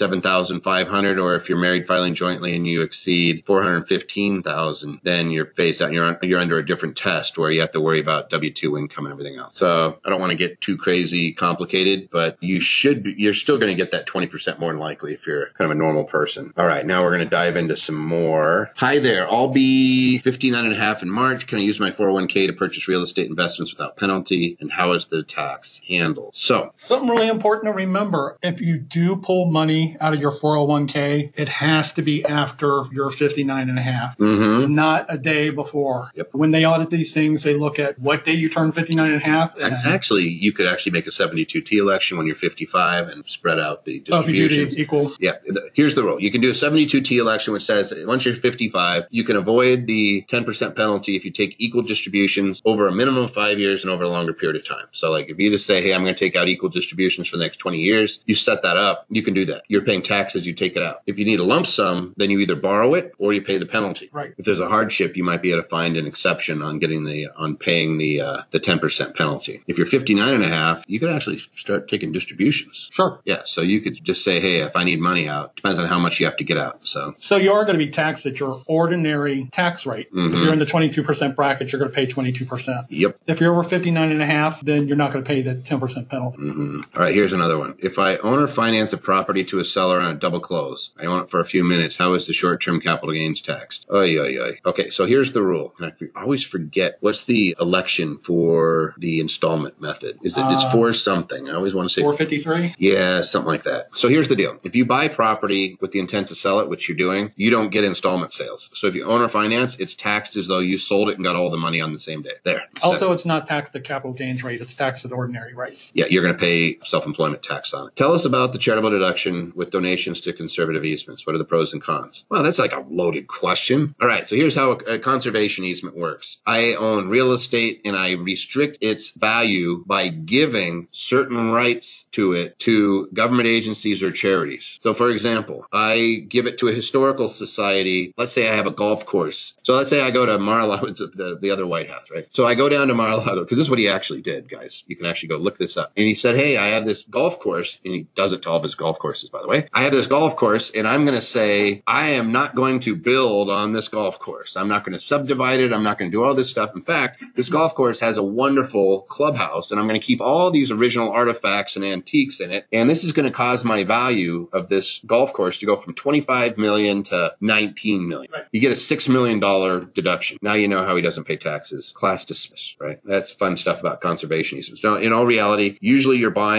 $207,500, or if you're married filing jointly and you exceed $415,000, then you're phased out. You're under a different test where you have to worry about W-2 income and everything else. So I don't want to get too crazy complicated, but you're still going to get that 20% more than likely if you're kind of a normal person. All right, now we're going to dive into some more. Hi there, I'll be 59 and a half in March. Can I use my 401k to purchase real estate investments without penalty? And how is the tax handled? So something really important to remember, if you do pull money out of your 401k, it has to be after you're 59 and a half, not a day before. Yep. When they audit these things, they look at what day you turn 59 and a half. Actually, you could actually make a 72T election when you're 55 and spread out the distributions. If you do the equal. Yeah. Here's the rule. You can do a 72T election, which says once you're 55, you can avoid the 10% penalty if you take equal distributions over a minimum of 5 years and over a longer period of time. So like if you just say, hey, I'm going to take out equal distributions for the next 20 years, you set that up, you can do that. You're paying tax as you take it out. If you need a lump sum, then you either borrow it or you pay the penalty. Right. If there's a hardship, you might be able to find an exception on paying the 10% penalty. If you're 59 and a half, you could actually start taking distributions. Sure. Yeah. So you could just say, hey, if I need money out, depends on how much you have to get out. So you are going to be taxed at your ordinary tax rate. If you're in the 22% bracket, you're going to pay 22%. Yep. If you're over 59 and a half, then you're not going to pay the 10% penalty. All right, here's another one. If I own or finance a property to a seller on a double close, I own it for a few minutes, how is the short-term capital gains taxed? Okay, so here's the rule. And I always forget, what's the election for the installment method? It's for something. I always want to say 453? Yeah, something like that. So here's the deal. If you buy property with the intent to sell it, which you're doing, you don't get installment sales. So if you own or finance, it's taxed as though you sold it and got all the money on the same day. There. Also, it's not taxed at capital gains rate. It's taxed at ordinary rates. Yeah, you're going to pay self-employment tax on it. Tell us about the charitable deduction with donations to conservative easements. What are the pros and cons? Well, that's like a loaded question. All right, so here's how a conservation easement works. I own real estate and I restrict its value by giving certain rights to it to government agencies or charities. So for example, I give it to a historical society. Let's say I have a golf course. So let's say I go to Mar-a-Lago, the other White House, right? So I go down to Mar-a-Lago, because this is what he actually did, guys. You can actually go look this up. And he said, hey, I have this golf course, and he does it to all of his golf courses, by the way. I have this golf course, and I'm going to say, I am not going to build on this golf course. I'm not going to subdivide it. I'm not going to do all this stuff. In fact, this golf course has a wonderful clubhouse, and I'm going to keep all these original artifacts and antiques in it. And this is going to cause my value of this golf course to go from $25 million to $19 million. Right. You get a $6 million deduction. Now you know how he doesn't pay taxes. Class dismissed, right? That's fun stuff about conservation easements. Now, in all reality, usually you're buying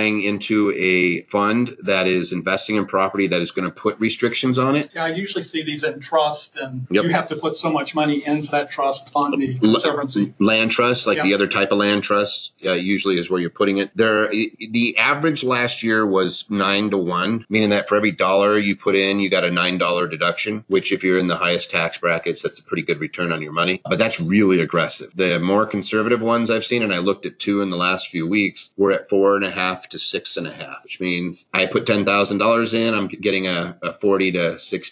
buying into a fund that is investing in property that is going to put restrictions on it? Yeah, I usually see these in trust, and Yep. you have to put so much money into that trust fund, the conservancy. Land trust, like Yeah. the other type of land trust, usually is where you're putting it. The average last year was 9-1, meaning that for every dollar you put in, you got a $9 deduction, which if you're in the highest tax brackets, that's a pretty good return on your money. But that's really aggressive. The more conservative ones I've seen, and I looked at 2 in the last few weeks, were at 4.5 to 6.5, which means I put $10,000 in, I'm getting a $40,000 to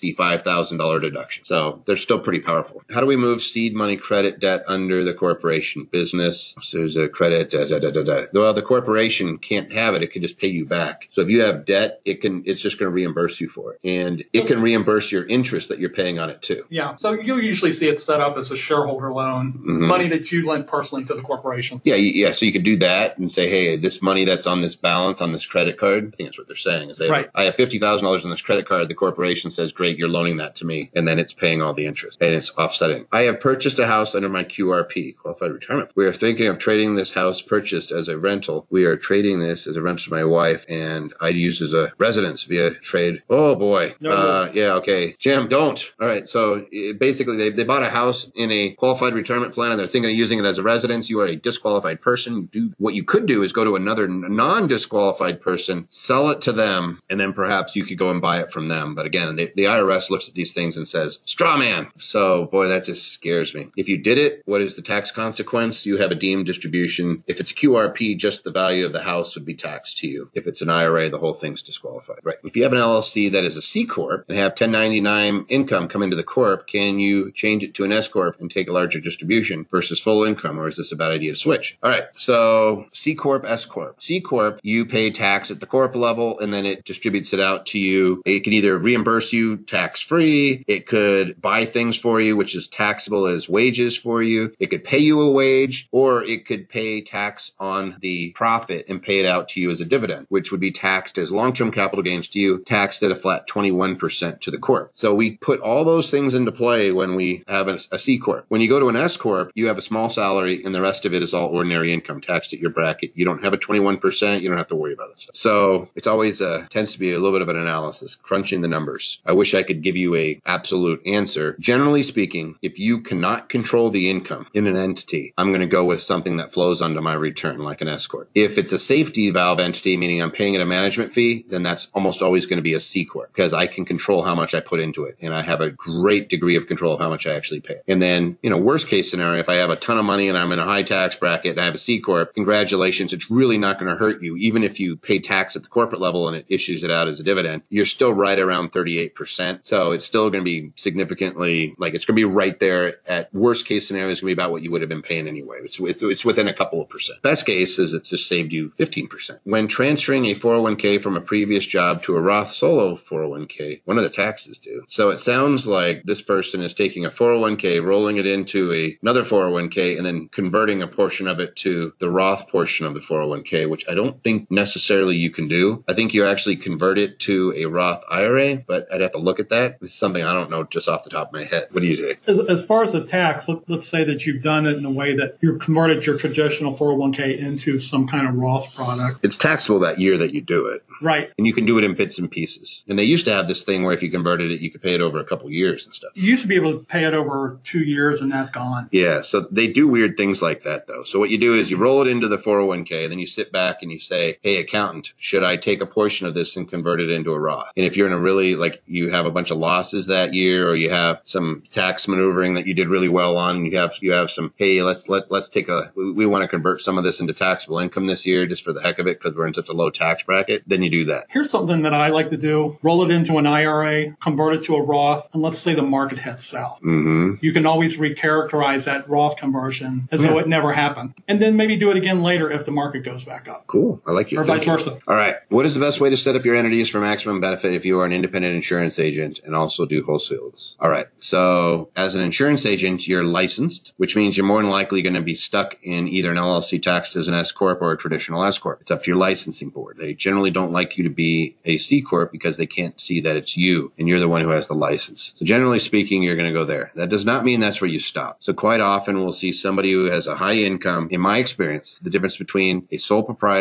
$65,000 deduction. So they're still pretty powerful. How do we move seed money credit debt under the corporation business? So there's a credit, Well, the corporation can't have it. It can just pay you back. So if you have debt, it's just going to reimburse you for it. And it can reimburse your interest that you're paying on it too. Yeah, so you'll usually see it set up as a shareholder loan, money that you lend personally to the corporation. Yeah. So you could do that and say, hey, this money that's on this balance on this credit card, I think that's what they're saying. Is Right. I have $50,000 on this credit card. The corporation says, great, you're loaning that to me. And then it's paying all the interest and it's offsetting. I have purchased a house under my QRP, qualified retirement. We are thinking of trading this house purchased as a rental. We are trading this as a rental to my wife, and I'd use as a residence via trade. Oh boy. No. Yeah. Okay. Jim, don't. All right. So basically they bought a house in a qualified retirement plan and they're thinking of using it as a residence. You are a disqualified person. What you could do is go to another non-disqualified person, sell it to them, and then perhaps you could go and buy it from them. But again, the IRS looks at these things and says, straw man. So boy, that just scares me. If you did it, what is the tax consequence? You have a deemed distribution. If it's QRP, just the value of the house would be taxed to you. If it's an IRA, the whole thing's disqualified. Right. If you have an LLC that is a C Corp and have 1099 income come into the Corp, can you change it to an S Corp and take a larger distribution versus full income? Or is this a bad idea to switch? All right. So C Corp, S Corp. C Corp, you pay tax at the Corp level and then it distributes it out to you. It can either reimburse you tax free. It could buy things for you, which is taxable as wages for you. It could pay you a wage, or it could pay tax on the profit and pay it out to you as a dividend, which would be taxed as long-term capital gains to you, taxed at a flat 21% to the Corp. So we put all those things into play when we have a C Corp. When you go to an S Corp, you have a small salary and the rest of it is all ordinary income taxed at your bracket. You don't have a 21%. You don't have to worry about it. So it's always tends to be a little bit of an analysis, crunching the numbers. I wish I could give you a absolute answer. Generally speaking, if you cannot control the income in an entity, I'm going to go with something that flows onto my return, like an S Corp. If it's a safety valve entity, meaning I'm paying it a management fee, then that's almost always going to be a C Corp because I can control how much I put into it. And I have a great degree of control of how much I actually pay. And then, worst case scenario, if I have a ton of money and I'm in a high tax bracket and I have a C Corp, congratulations, it's really not going to hurt you. Even if you pay tax at the corporate level and it issues it out as a dividend, you're still right around 38%. So it's still going to be significantly, it's going to be right there. At worst case scenario, it's going to be about what you would have been paying anyway. It's within a couple of percent. Best case is it's just saved you 15%. When transferring a 401k from a previous job to a Roth solo 401k, what are the taxes due? So it sounds like this person is taking a 401k, rolling it into another 401k, and then converting a portion of it to the Roth portion of the 401k, which I don't think necessarily you can do. I think you actually convert it to a Roth IRA, but I'd have to look at that. This is something I don't know just off the top of my head. What do you think? As far as the tax, let's say that you've done it in a way that you've converted your traditional 401k into some kind of Roth product. It's taxable that year that you do it. Right. And you can do it in bits and pieces. And they used to have this thing where if you converted it, you could pay it over a couple years and stuff. You used to be able to pay it over 2 years and that's gone. Yeah. So they do weird things like that, though. So what you do is you roll it into the 401k, then you sit back and you say, hey, accountant, should I take a portion of this and convert it into a Roth? And if you're in a really, you have a bunch of losses that year, or you have some tax maneuvering that you did really well on, you have some, hey, let's we want to convert some of this into taxable income this year just for the heck of it because we're in such a low tax bracket, then you do that. Here's something that I like to do. Roll it into an IRA, convert it to a Roth, and let's say the market heads south. Mm-hmm. You can always recharacterize that Roth conversion as though it never happened. And then maybe do it again later if the market goes back up. Cool. I like your Or vice versa. All right. What is the best way to set up your entities for maximum benefit if you are an independent insurance agent and also do wholesales? All right. So as an insurance agent, you're licensed, which means you're more than likely going to be stuck in either an LLC taxed as an S Corp or a traditional S Corp. It's up to your licensing board. They generally don't like you to be a C Corp because they can't see that it's you and you're the one who has the license. So generally speaking, you're going to go there. That does not mean that's where you stop. So quite often we'll see somebody who has a high income. In my experience, the difference between a sole proprietor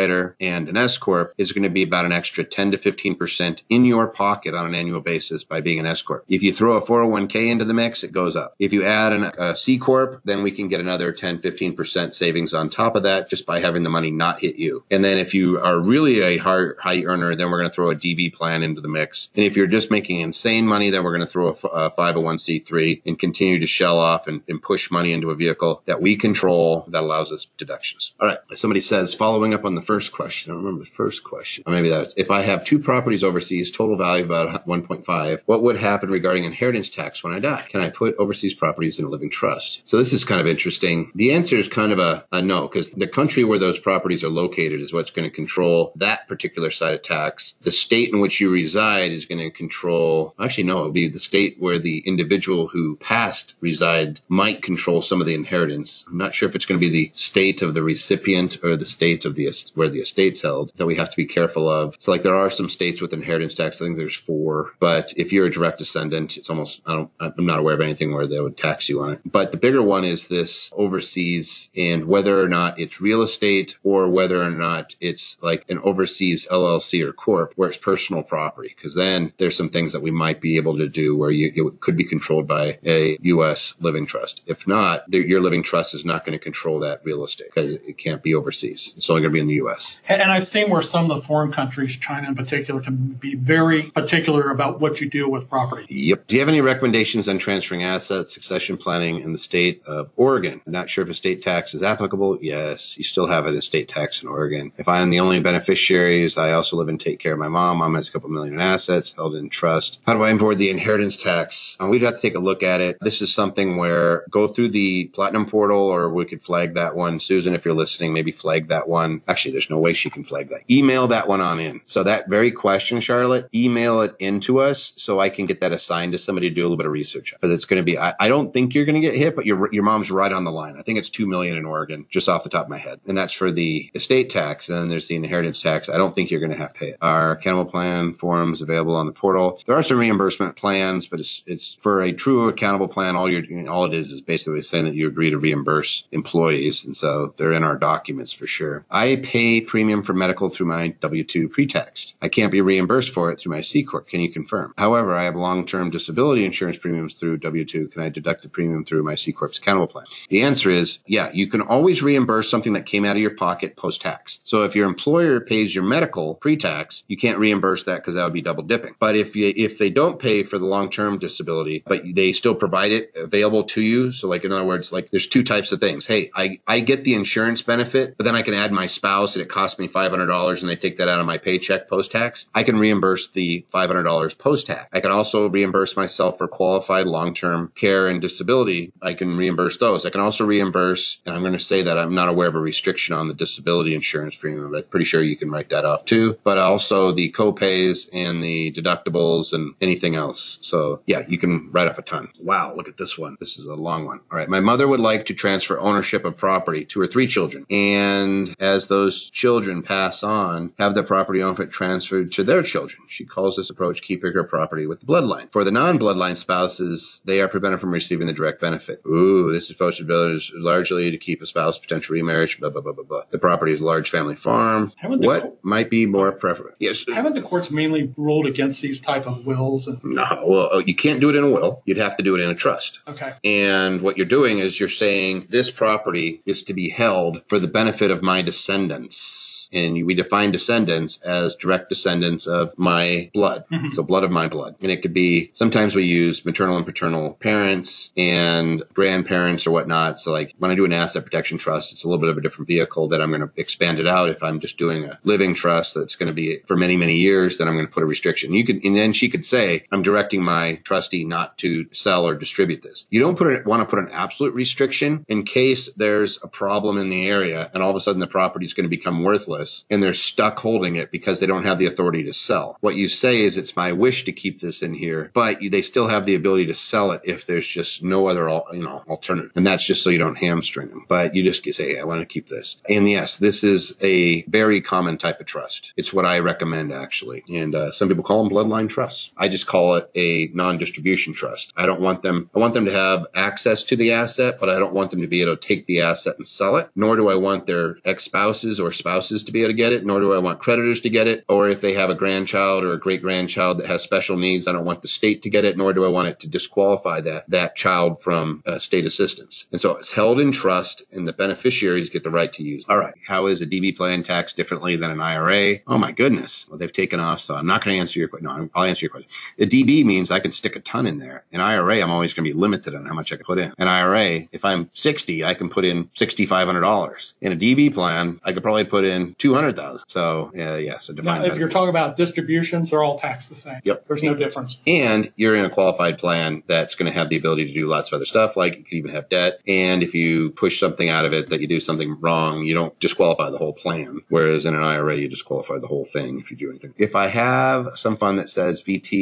and an S Corp is going to be about an extra 10 to 15% in your pocket on an annual basis by being an S Corp. If you throw a 401k into the mix, it goes up. If you add a C Corp, then we can get another 10, 15% savings on top of that just by having the money not hit you. And then if you are really a high earner, then we're going to throw a DB plan into the mix. And if you're just making insane money, then we're going to throw a 501c3 and continue to shell off and push money into a vehicle that we control that allows us deductions. All right. Somebody says, following up on the first question, I don't remember the first question. Or maybe that's, if I have 2 properties overseas, total value about 1.5, what would happen regarding inheritance tax when I die? Can I put overseas properties in a living trust? So this is kind of interesting. The answer is kind of a no, because the country where those properties are located is what's going to control that particular side of tax. The state in which you reside is going to control, actually no, it would be the state where the individual who passed reside might control some of the inheritance. I'm not sure if it's going to be the state of the recipient or the state of where the estate's held that we have to be careful of. So like there are some states with inheritance tax. I think there's 4, but if you're a direct descendant, it's almost, I'm not aware of anything where they would tax you on it. But the bigger one is this overseas, and whether or not it's real estate or whether or not it's like an overseas LLC or corp where it's personal property. Because then there's some things that we might be able to do where it could be controlled by a U.S. living trust. If not, your living trust is not going to control that real estate because it can't be overseas. It's only going to be in the U.S. And I've seen where some of the foreign countries, China in particular, can be very particular about what you do with property. Yep. Do you have any recommendations on transferring assets, succession planning in the state of Oregon? I'm not sure if estate tax is applicable. Yes, you still have an estate tax in Oregon. If I'm the only beneficiaries, I also live and take care of my mom. Mom has a couple million in assets held in trust. How do I avoid the inheritance tax? We'd have to take a look at it. This is something where go through the Platinum portal, or we could flag that one. Susan, if you're listening, maybe flag that one. Actually, there's no way she can flag that. Email that one on in. So that very question, Charlotte, email it into us so I can get that assigned to somebody to do a little bit of research. Because it's going to be, I don't think you're going to get hit, but your mom's right on the line. I think it's $2 million in Oregon, just off the top of my head. And that's for the estate tax. And then there's the inheritance tax. I don't think you're going to have to pay it. Our accountable plan forms available on the portal. There are some reimbursement plans, but it's for a true accountable plan. All it is basically saying that you agree to reimburse employees. And so they're in our documents for sure. I pay premium for medical through my W-2 pre-tax. I can't be reimbursed for it through my C Corp. Can you confirm? However, I have long-term disability insurance premiums through W-2. Can I deduct the premium through my C Corp's accountable plan? The answer is, yeah, you can always reimburse something that came out of your pocket post-tax. So if your employer pays your medical pre-tax, you can't reimburse that because that would be double dipping. But if they don't pay for the long-term disability, but they still provide it available to you, so like in other words, like there's 2 types of things. Hey, I get the insurance benefit, but then I can add my spouse and it costs me $500 and they take that out of my paycheck post-tax. I can reimburse the $500 post-tax. I can also reimburse myself for qualified long-term care and disability. I can reimburse those. I can also reimburse, and I'm going to say that I'm not aware of a restriction on the disability insurance premium, but I'm pretty sure you can write that off too. But also the co-pays and the deductibles and anything else. So yeah, you can write off a ton. Wow, look at this one. This is a long one. All right. My mother would like to transfer ownership of property to her 3 children. And as those children pass on, have the property ownership transferred to their children. She calls this approach keeping her property with the bloodline. For the non-bloodline spouses, they are prevented from receiving the direct benefit. Ooh, this is posted largely to keep a spouse potential remarriage, blah, blah, blah, blah, blah. The property is a large family farm. What might be more preferable? Yes. Haven't the courts mainly ruled against these type of wills? No, well, you can't do it in a will. You'd have to do it in a trust. Okay. And what you're doing is you're saying this property is to be held for the benefit of my descendants. And we define descendants as direct descendants of my blood. Mm-hmm. So blood of my blood. And it could be, sometimes we use maternal and paternal parents and grandparents or whatnot. So like when I do an asset protection trust, it's a little bit of a different vehicle that I'm going to expand it out. If I'm just doing a living trust that's going to be for many, many years, then I'm going to put a restriction. And then she could say, I'm directing my trustee not to sell or distribute this. You don't want to put an absolute restriction in case there's a problem in the area and all of a sudden the property is going to become worthless and they're stuck holding it because they don't have the authority to sell. What you say is it's my wish to keep this in here, but they still have the ability to sell it if there's just no other alternative. And that's just so you don't hamstring them. But you just say, hey, I want to keep this. And yes, this is a very common type of trust. It's what I recommend actually. And some people call them bloodline trusts. I just call it a non-distribution trust. I want them to have access to the asset, but I don't want them to be able to take the asset and sell it, nor do I want their ex-spouses or spouses to be able to get it, nor do I want creditors to get it. Or if they have a grandchild or a great-grandchild that has special needs, I don't want the state to get it, nor do I want it to disqualify that child from state assistance. And so it's held in trust, and the beneficiaries get the right to use it. All right. How is a DB plan taxed differently than an IRA? Oh, my goodness. Well, they've taken off, so I'm not going to answer your question. No, I'll answer your question. The DB means I can stick a ton in there. An IRA, I'm always going to be limited on how much I can put in. An IRA, if I'm 60, I can put in $6,500. In a DB plan, I could probably put in $200,000. So, so now, if you're talking about distributions, they're all taxed the same. Yep. There's no difference. And you're in a qualified plan that's going to have the ability to do lots of other stuff, like you can even have debt. And if you push something out of it that you do something wrong, you don't disqualify the whole plan. Whereas in an IRA, you disqualify the whole thing if you do anything. If I have some fund that says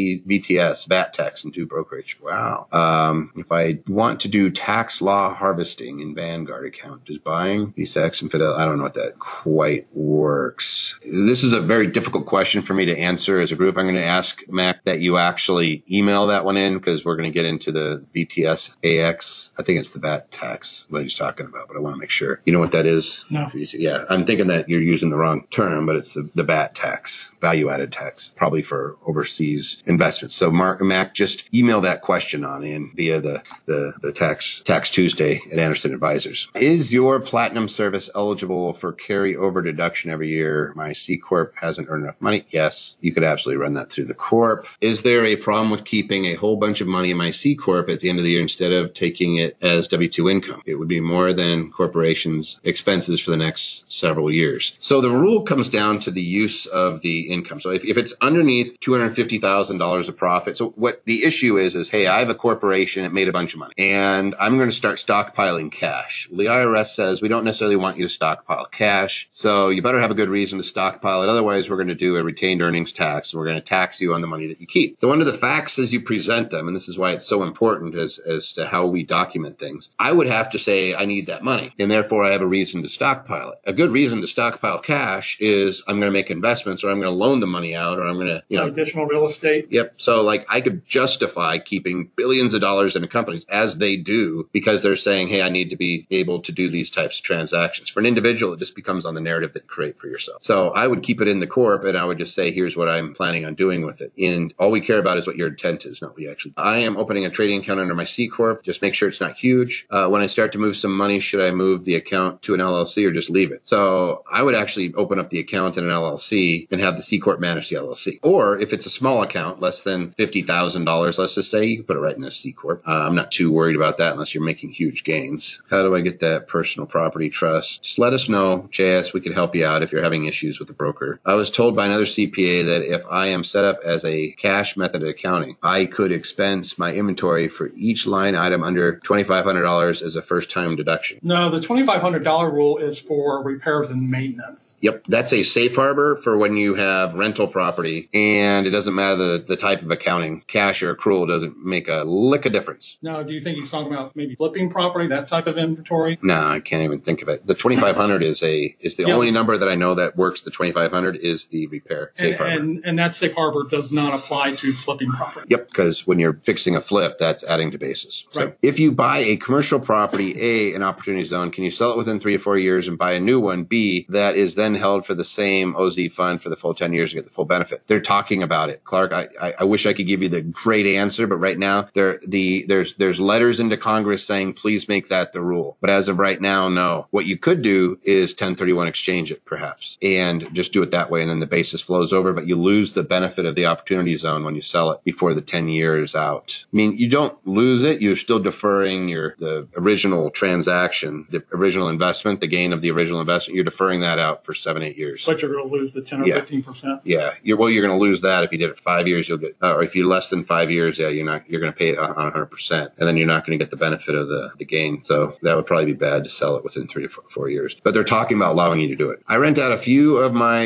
VTS, VAT tax, and do brokerage, wow. If I want to do tax law harvesting in Vanguard account, does buying VSEX and Fidelity, I don't know what that quite works. This is a very difficult question for me to answer as a group. I'm going to ask Mac that you actually email that one in, because we're going to get into the VTS AX. I think it's the VAT tax, what he's talking about, but I want to make sure. You know what that is? No. Yeah, I'm thinking that you're using the wrong term, but it's the VAT tax, value-added tax, probably for overseas investments. So Mac, just email that question on in via the Tax Tuesday at Anderson Advisors. Is your platinum service eligible for carryover deduction every year? My C Corp hasn't earned enough money. Yes, you could absolutely run that through the Corp. Is there a problem with keeping a whole bunch of money in my C Corp at the end of the year instead of taking it as W-2 income? It would be more than corporations' expenses for the next several years. So the rule comes down to the use of the income. So if it's underneath $250,000 of profit, so what the issue is, hey, I have a corporation, it made a bunch of money, and I'm going to start stockpiling cash. Well, the IRS says we don't necessarily want you to stockpile cash, so you better have a good reason to stockpile it. Otherwise, we're going to do a retained earnings tax, and we're going to tax you on the money that you keep. So under the facts as you present them, and this is why it's so important as to how we document things, I would have to say I need that money, and therefore I have a reason to stockpile it. A good reason to stockpile cash is I'm going to make investments, or I'm going to loan the money out, or I'm going to, additional real estate. Yep. So like I could justify keeping billions of dollars in companies as they do, because they're saying, hey, I need to be able to do these types of transactions. For an individual, it just becomes on the narrative that you create for yourself. So I would keep it in the Corp, and I would just say, here's what I'm planning on doing with it. And all we care about is what your intent is, not what you actually. I am opening a trading account under my C Corp. Just make sure it's not huge. When I start to move some money, should I move the account to an LLC or just leave it? So I would actually open up the account in an LLC and have the C Corp manage the LLC. Or if it's a small account, less than $50,000, let's just say, you can put it right in a C Corp. I'm not too worried about that unless you're making huge gains. How do I get that personal property trust? Just let us know, JS. We can help you out if you're having issues with the broker. I was told by another CPA that if I am set up as a cash method of accounting, I could expense my inventory for each line item under $2,500 as a first-time deduction. No, the $2,500 rule is for repairs and maintenance. Yep, that's a safe harbor for when you have rental property, and it doesn't matter the type of accounting. Cash or accrual doesn't make a lick of difference. Now, do you think he's talking about maybe flipping property, that type of inventory? No, I can't even think of it. The 2,500 is the only number that I know that works. The 2,500 is the repair safe harbor. And that safe harbor does not apply to flipping property. Yep, because when you're fixing a flip, that's adding to basis. Right. So if you buy a commercial property, an opportunity zone, can you sell it within 3 or 4 years and buy a new one, B, that is then held for the same OZ fund for the full 10 years to get the full benefit? They're talking about it. Clark, I wish I could give you the great answer, but right now there's letters into Congress saying, please make that the rule. But as of right now, no. What you could do is 1031 exchange it, perhaps, and just do it that way, and then the basis flows over, but you lose the benefit of the opportunity zone when you sell it before the 10 years out. I mean, you don't lose it. You're still deferring the original transaction, the original investment, the gain of the original investment. You're deferring that out for 7-8 years. But you're going to lose the 10 or 15%. Yeah. You're going to lose that. If you did it 5 years, you'll get, or if you're less than 5 years, you're going to pay it on 100%, and then you're not going to get the benefit of the gain. So that would probably be bad to sell it within 3 to 4 years. But they're talking about allowing you to do it. I rent out a few of my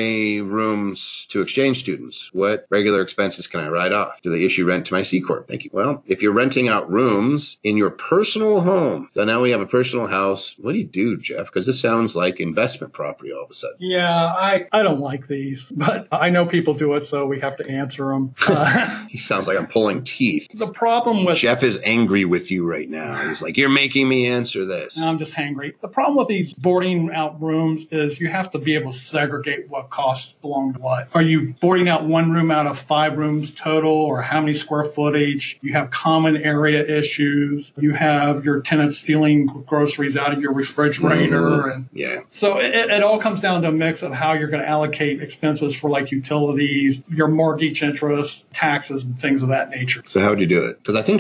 rooms to exchange students. What regular expenses can I write off? Do they issue rent to my C Corp? Thank you. Well, if you're renting out rooms in your personal home, so now we have a personal house. What do you do, Jeff? Because this sounds like investment property all of a sudden. Yeah, I don't like these, but I know people do it, so we have to answer them. He sounds like I'm pulling teeth. The problem with Jeff is angry with you right now. He's like, you're making me answer this. I'm just hangry. The problem with these boarding out rooms is you have have to be able to segregate what costs belong to what. Are you boarding out one room out of 5 rooms total, or how many square footage? You have common area issues. You have your tenants stealing groceries out of your refrigerator. And so it all comes down to a mix of how you're going to allocate expenses for like utilities, your mortgage interest, taxes, and things of that nature. So how would you do it? Because I think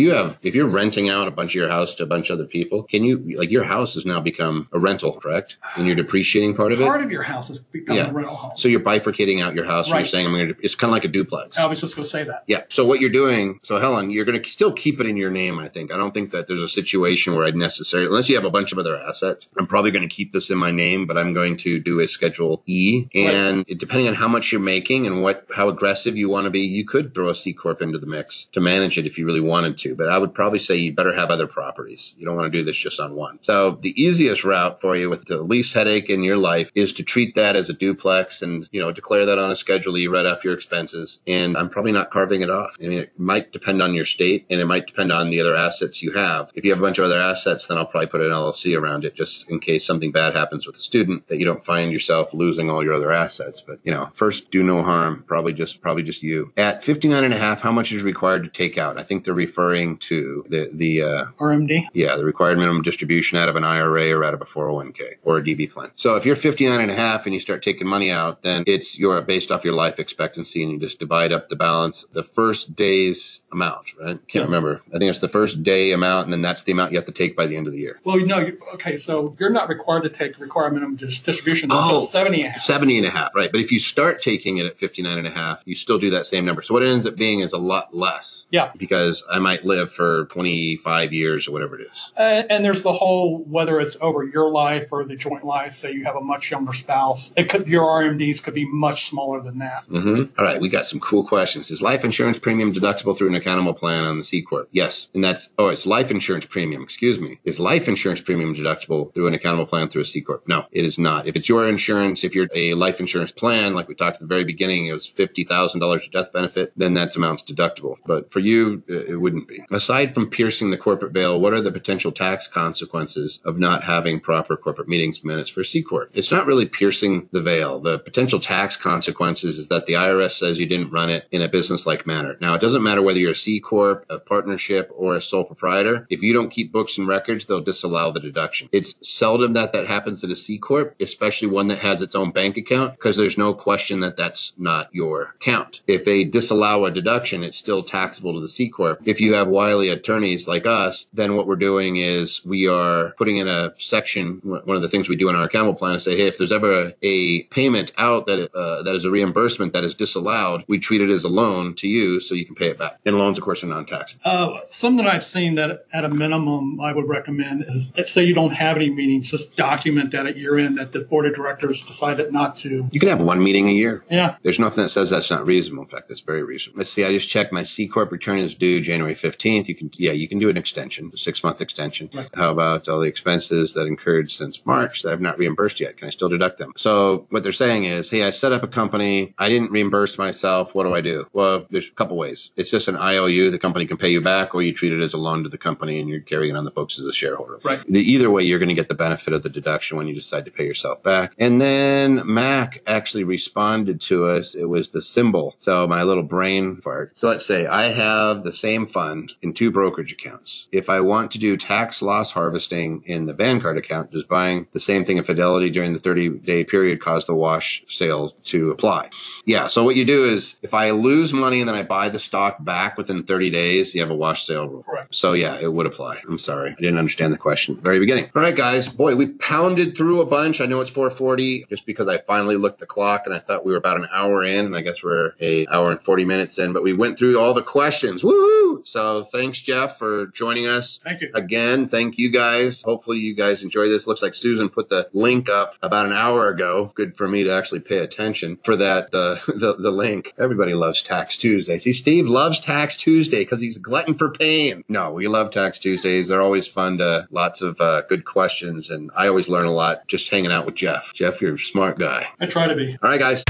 if you're renting out a bunch of your house to a bunch of other people, can you, like, your house has now become a rental, correct? And you're depreciating part of it? Part of your house has become a rental home. So you're bifurcating out your house. Right. You're saying it's kind of like a duplex. I was just going to say that. Yeah. So what you're doing, Helen, you're going to still keep it in your name, I think. I don't think that there's a situation where I'd necessarily, unless you have a bunch of other assets, I'm probably going to keep this in my name, but I'm going to do a Schedule E. And depending on how much you're making and how aggressive you want to be, you could throw a C Corp into the mix to manage it if you really wanted to. But I would probably say you better have other properties. You don't want to do this just on one. So the easiest route for you with the least headache in your life is to treat that as a duplex and, declare that on a Schedule E right off your expenses. And I'm probably not carving it off. I mean, it might depend on your state and it might depend on the other assets you have. If you have a bunch of other assets, then I'll probably put an LLC around it just in case something bad happens with a student that you don't find yourself losing all your other assets. But, first, do no harm. Probably just you. At 59.5, how much is required to take out? I think they're referring to the RMD. Yeah, the required minimum distribution out of an IRA or out of a 401k or a DB plan. So if you're 59.5 and you start taking money out, then you're based off your life expectancy and you just divide up the balance, the first day's amount, right? Can't remember. I think it's the first day amount, and then that's the amount you have to take by the end of the year. Well, no, okay, so you're not required to take the required minimum distribution until 70.5. 70.5, right. But if you start taking it at 59.5, you still do that same number. So what it ends up being is a lot less. Yeah. Because I might live for 25 years or whatever it is. And there's the whole, whether it's over your life or the joint life, say you have a much younger spouse, your RMDs could be much smaller than that. Mm-hmm. All right, we got some cool questions. Is life insurance premium deductible through an accountable plan on the C Corp? Yes. And it's life insurance premium, excuse me. Is life insurance premium deductible through an accountable plan through a C Corp? No, it is not. If it's your insurance, if you're a life insurance plan, like we talked at the very beginning, it was $50,000 of death benefit, then that amount's deductible. But for you, it wouldn't be. Aside from piercing the corporate veil, what are the potential tax consequences of not having proper corporate meetings minutes for C Corp? It's not really piercing the veil. The potential tax consequences is that the IRS says you didn't run it in a business-like manner. Now, it doesn't matter whether you're a C Corp, a partnership, or a sole proprietor. If you don't keep books and records, they'll disallow the deduction. It's seldom that happens at a C Corp, especially one that has its own bank account, because there's no question that that's not your account. If they disallow a deduction, it's still taxable to the C Corp. If you have wily attorneys like us, then what we're doing is we are putting in a section. One of the things we do in our accountable plan is say, hey, if there's ever a payment out that is a reimbursement that is disallowed, we treat it as a loan to you so you can pay it back. And loans, of course, are non-taxable. Something I've seen that at a minimum I would recommend is, if say you don't have any meetings, just document that at year end that the board of directors decided not to. You can have one meeting a year. Yeah. There's nothing that says that's not reasonable. In fact, that's very reasonable. Let's see. I just checked. My C Corp return is due January 15th. You can do an extension, a 6-month extension. Right. How about all the expenses that incurred since March that I've not reimbursed yet? Can I still deduct them? So what they're saying is, hey, I set up a company. I didn't reimburse myself. What do I do? Well, there's a couple ways. It's just an IOU. The company can pay you back, or you treat it as a loan to the company and you're carrying it on the books as a shareholder. Right. Either way, you're going to get the benefit of the deduction when you decide to pay yourself back. And then Mac actually responded to us. It was the symbol. So my little brain fart. So let's say I have the same fund in 2 brokerage accounts. If I want to do tax loss harvesting in the Vanguard account, does buying the same thing in Fidelity during the 30-day period cause the wash sale to apply? Yeah. So what you do is, if I lose money and then I buy the stock back within 30 days, you have a wash sale rule. Correct. So yeah, it would apply. I'm sorry. I didn't understand the question at the very beginning. All right, guys. Boy, we pounded through a bunch. I know it's 4:40 just because I finally looked at the clock and I thought we were about an hour in, and I guess we're an hour and 40 minutes in, but we went through all the questions. Woohoo! So thanks, Jeff, for joining us. Thank you. Again, thank you guys. Hopefully you guys enjoy this. Looks like Susan put the link up about an hour ago. Good for me to actually pay attention for that, the link. Everybody loves Tax Tuesday. See, Steve loves Tax Tuesday because he's a glutton for pain. No, we love Tax Tuesdays. They're always fun lots of good questions, and I always learn a lot just hanging out with Jeff. Jeff, you're a smart guy. I try to be. All right, guys.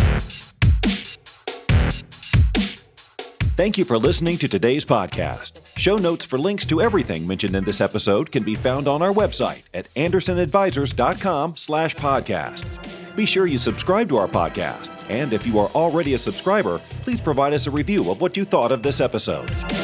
Thank you for listening to today's podcast. Show notes for links to everything mentioned in this episode can be found on our website at andersonadvisors.com/podcast. Be sure you subscribe to our podcast, and if you are already a subscriber, please provide us a review of what you thought of this episode.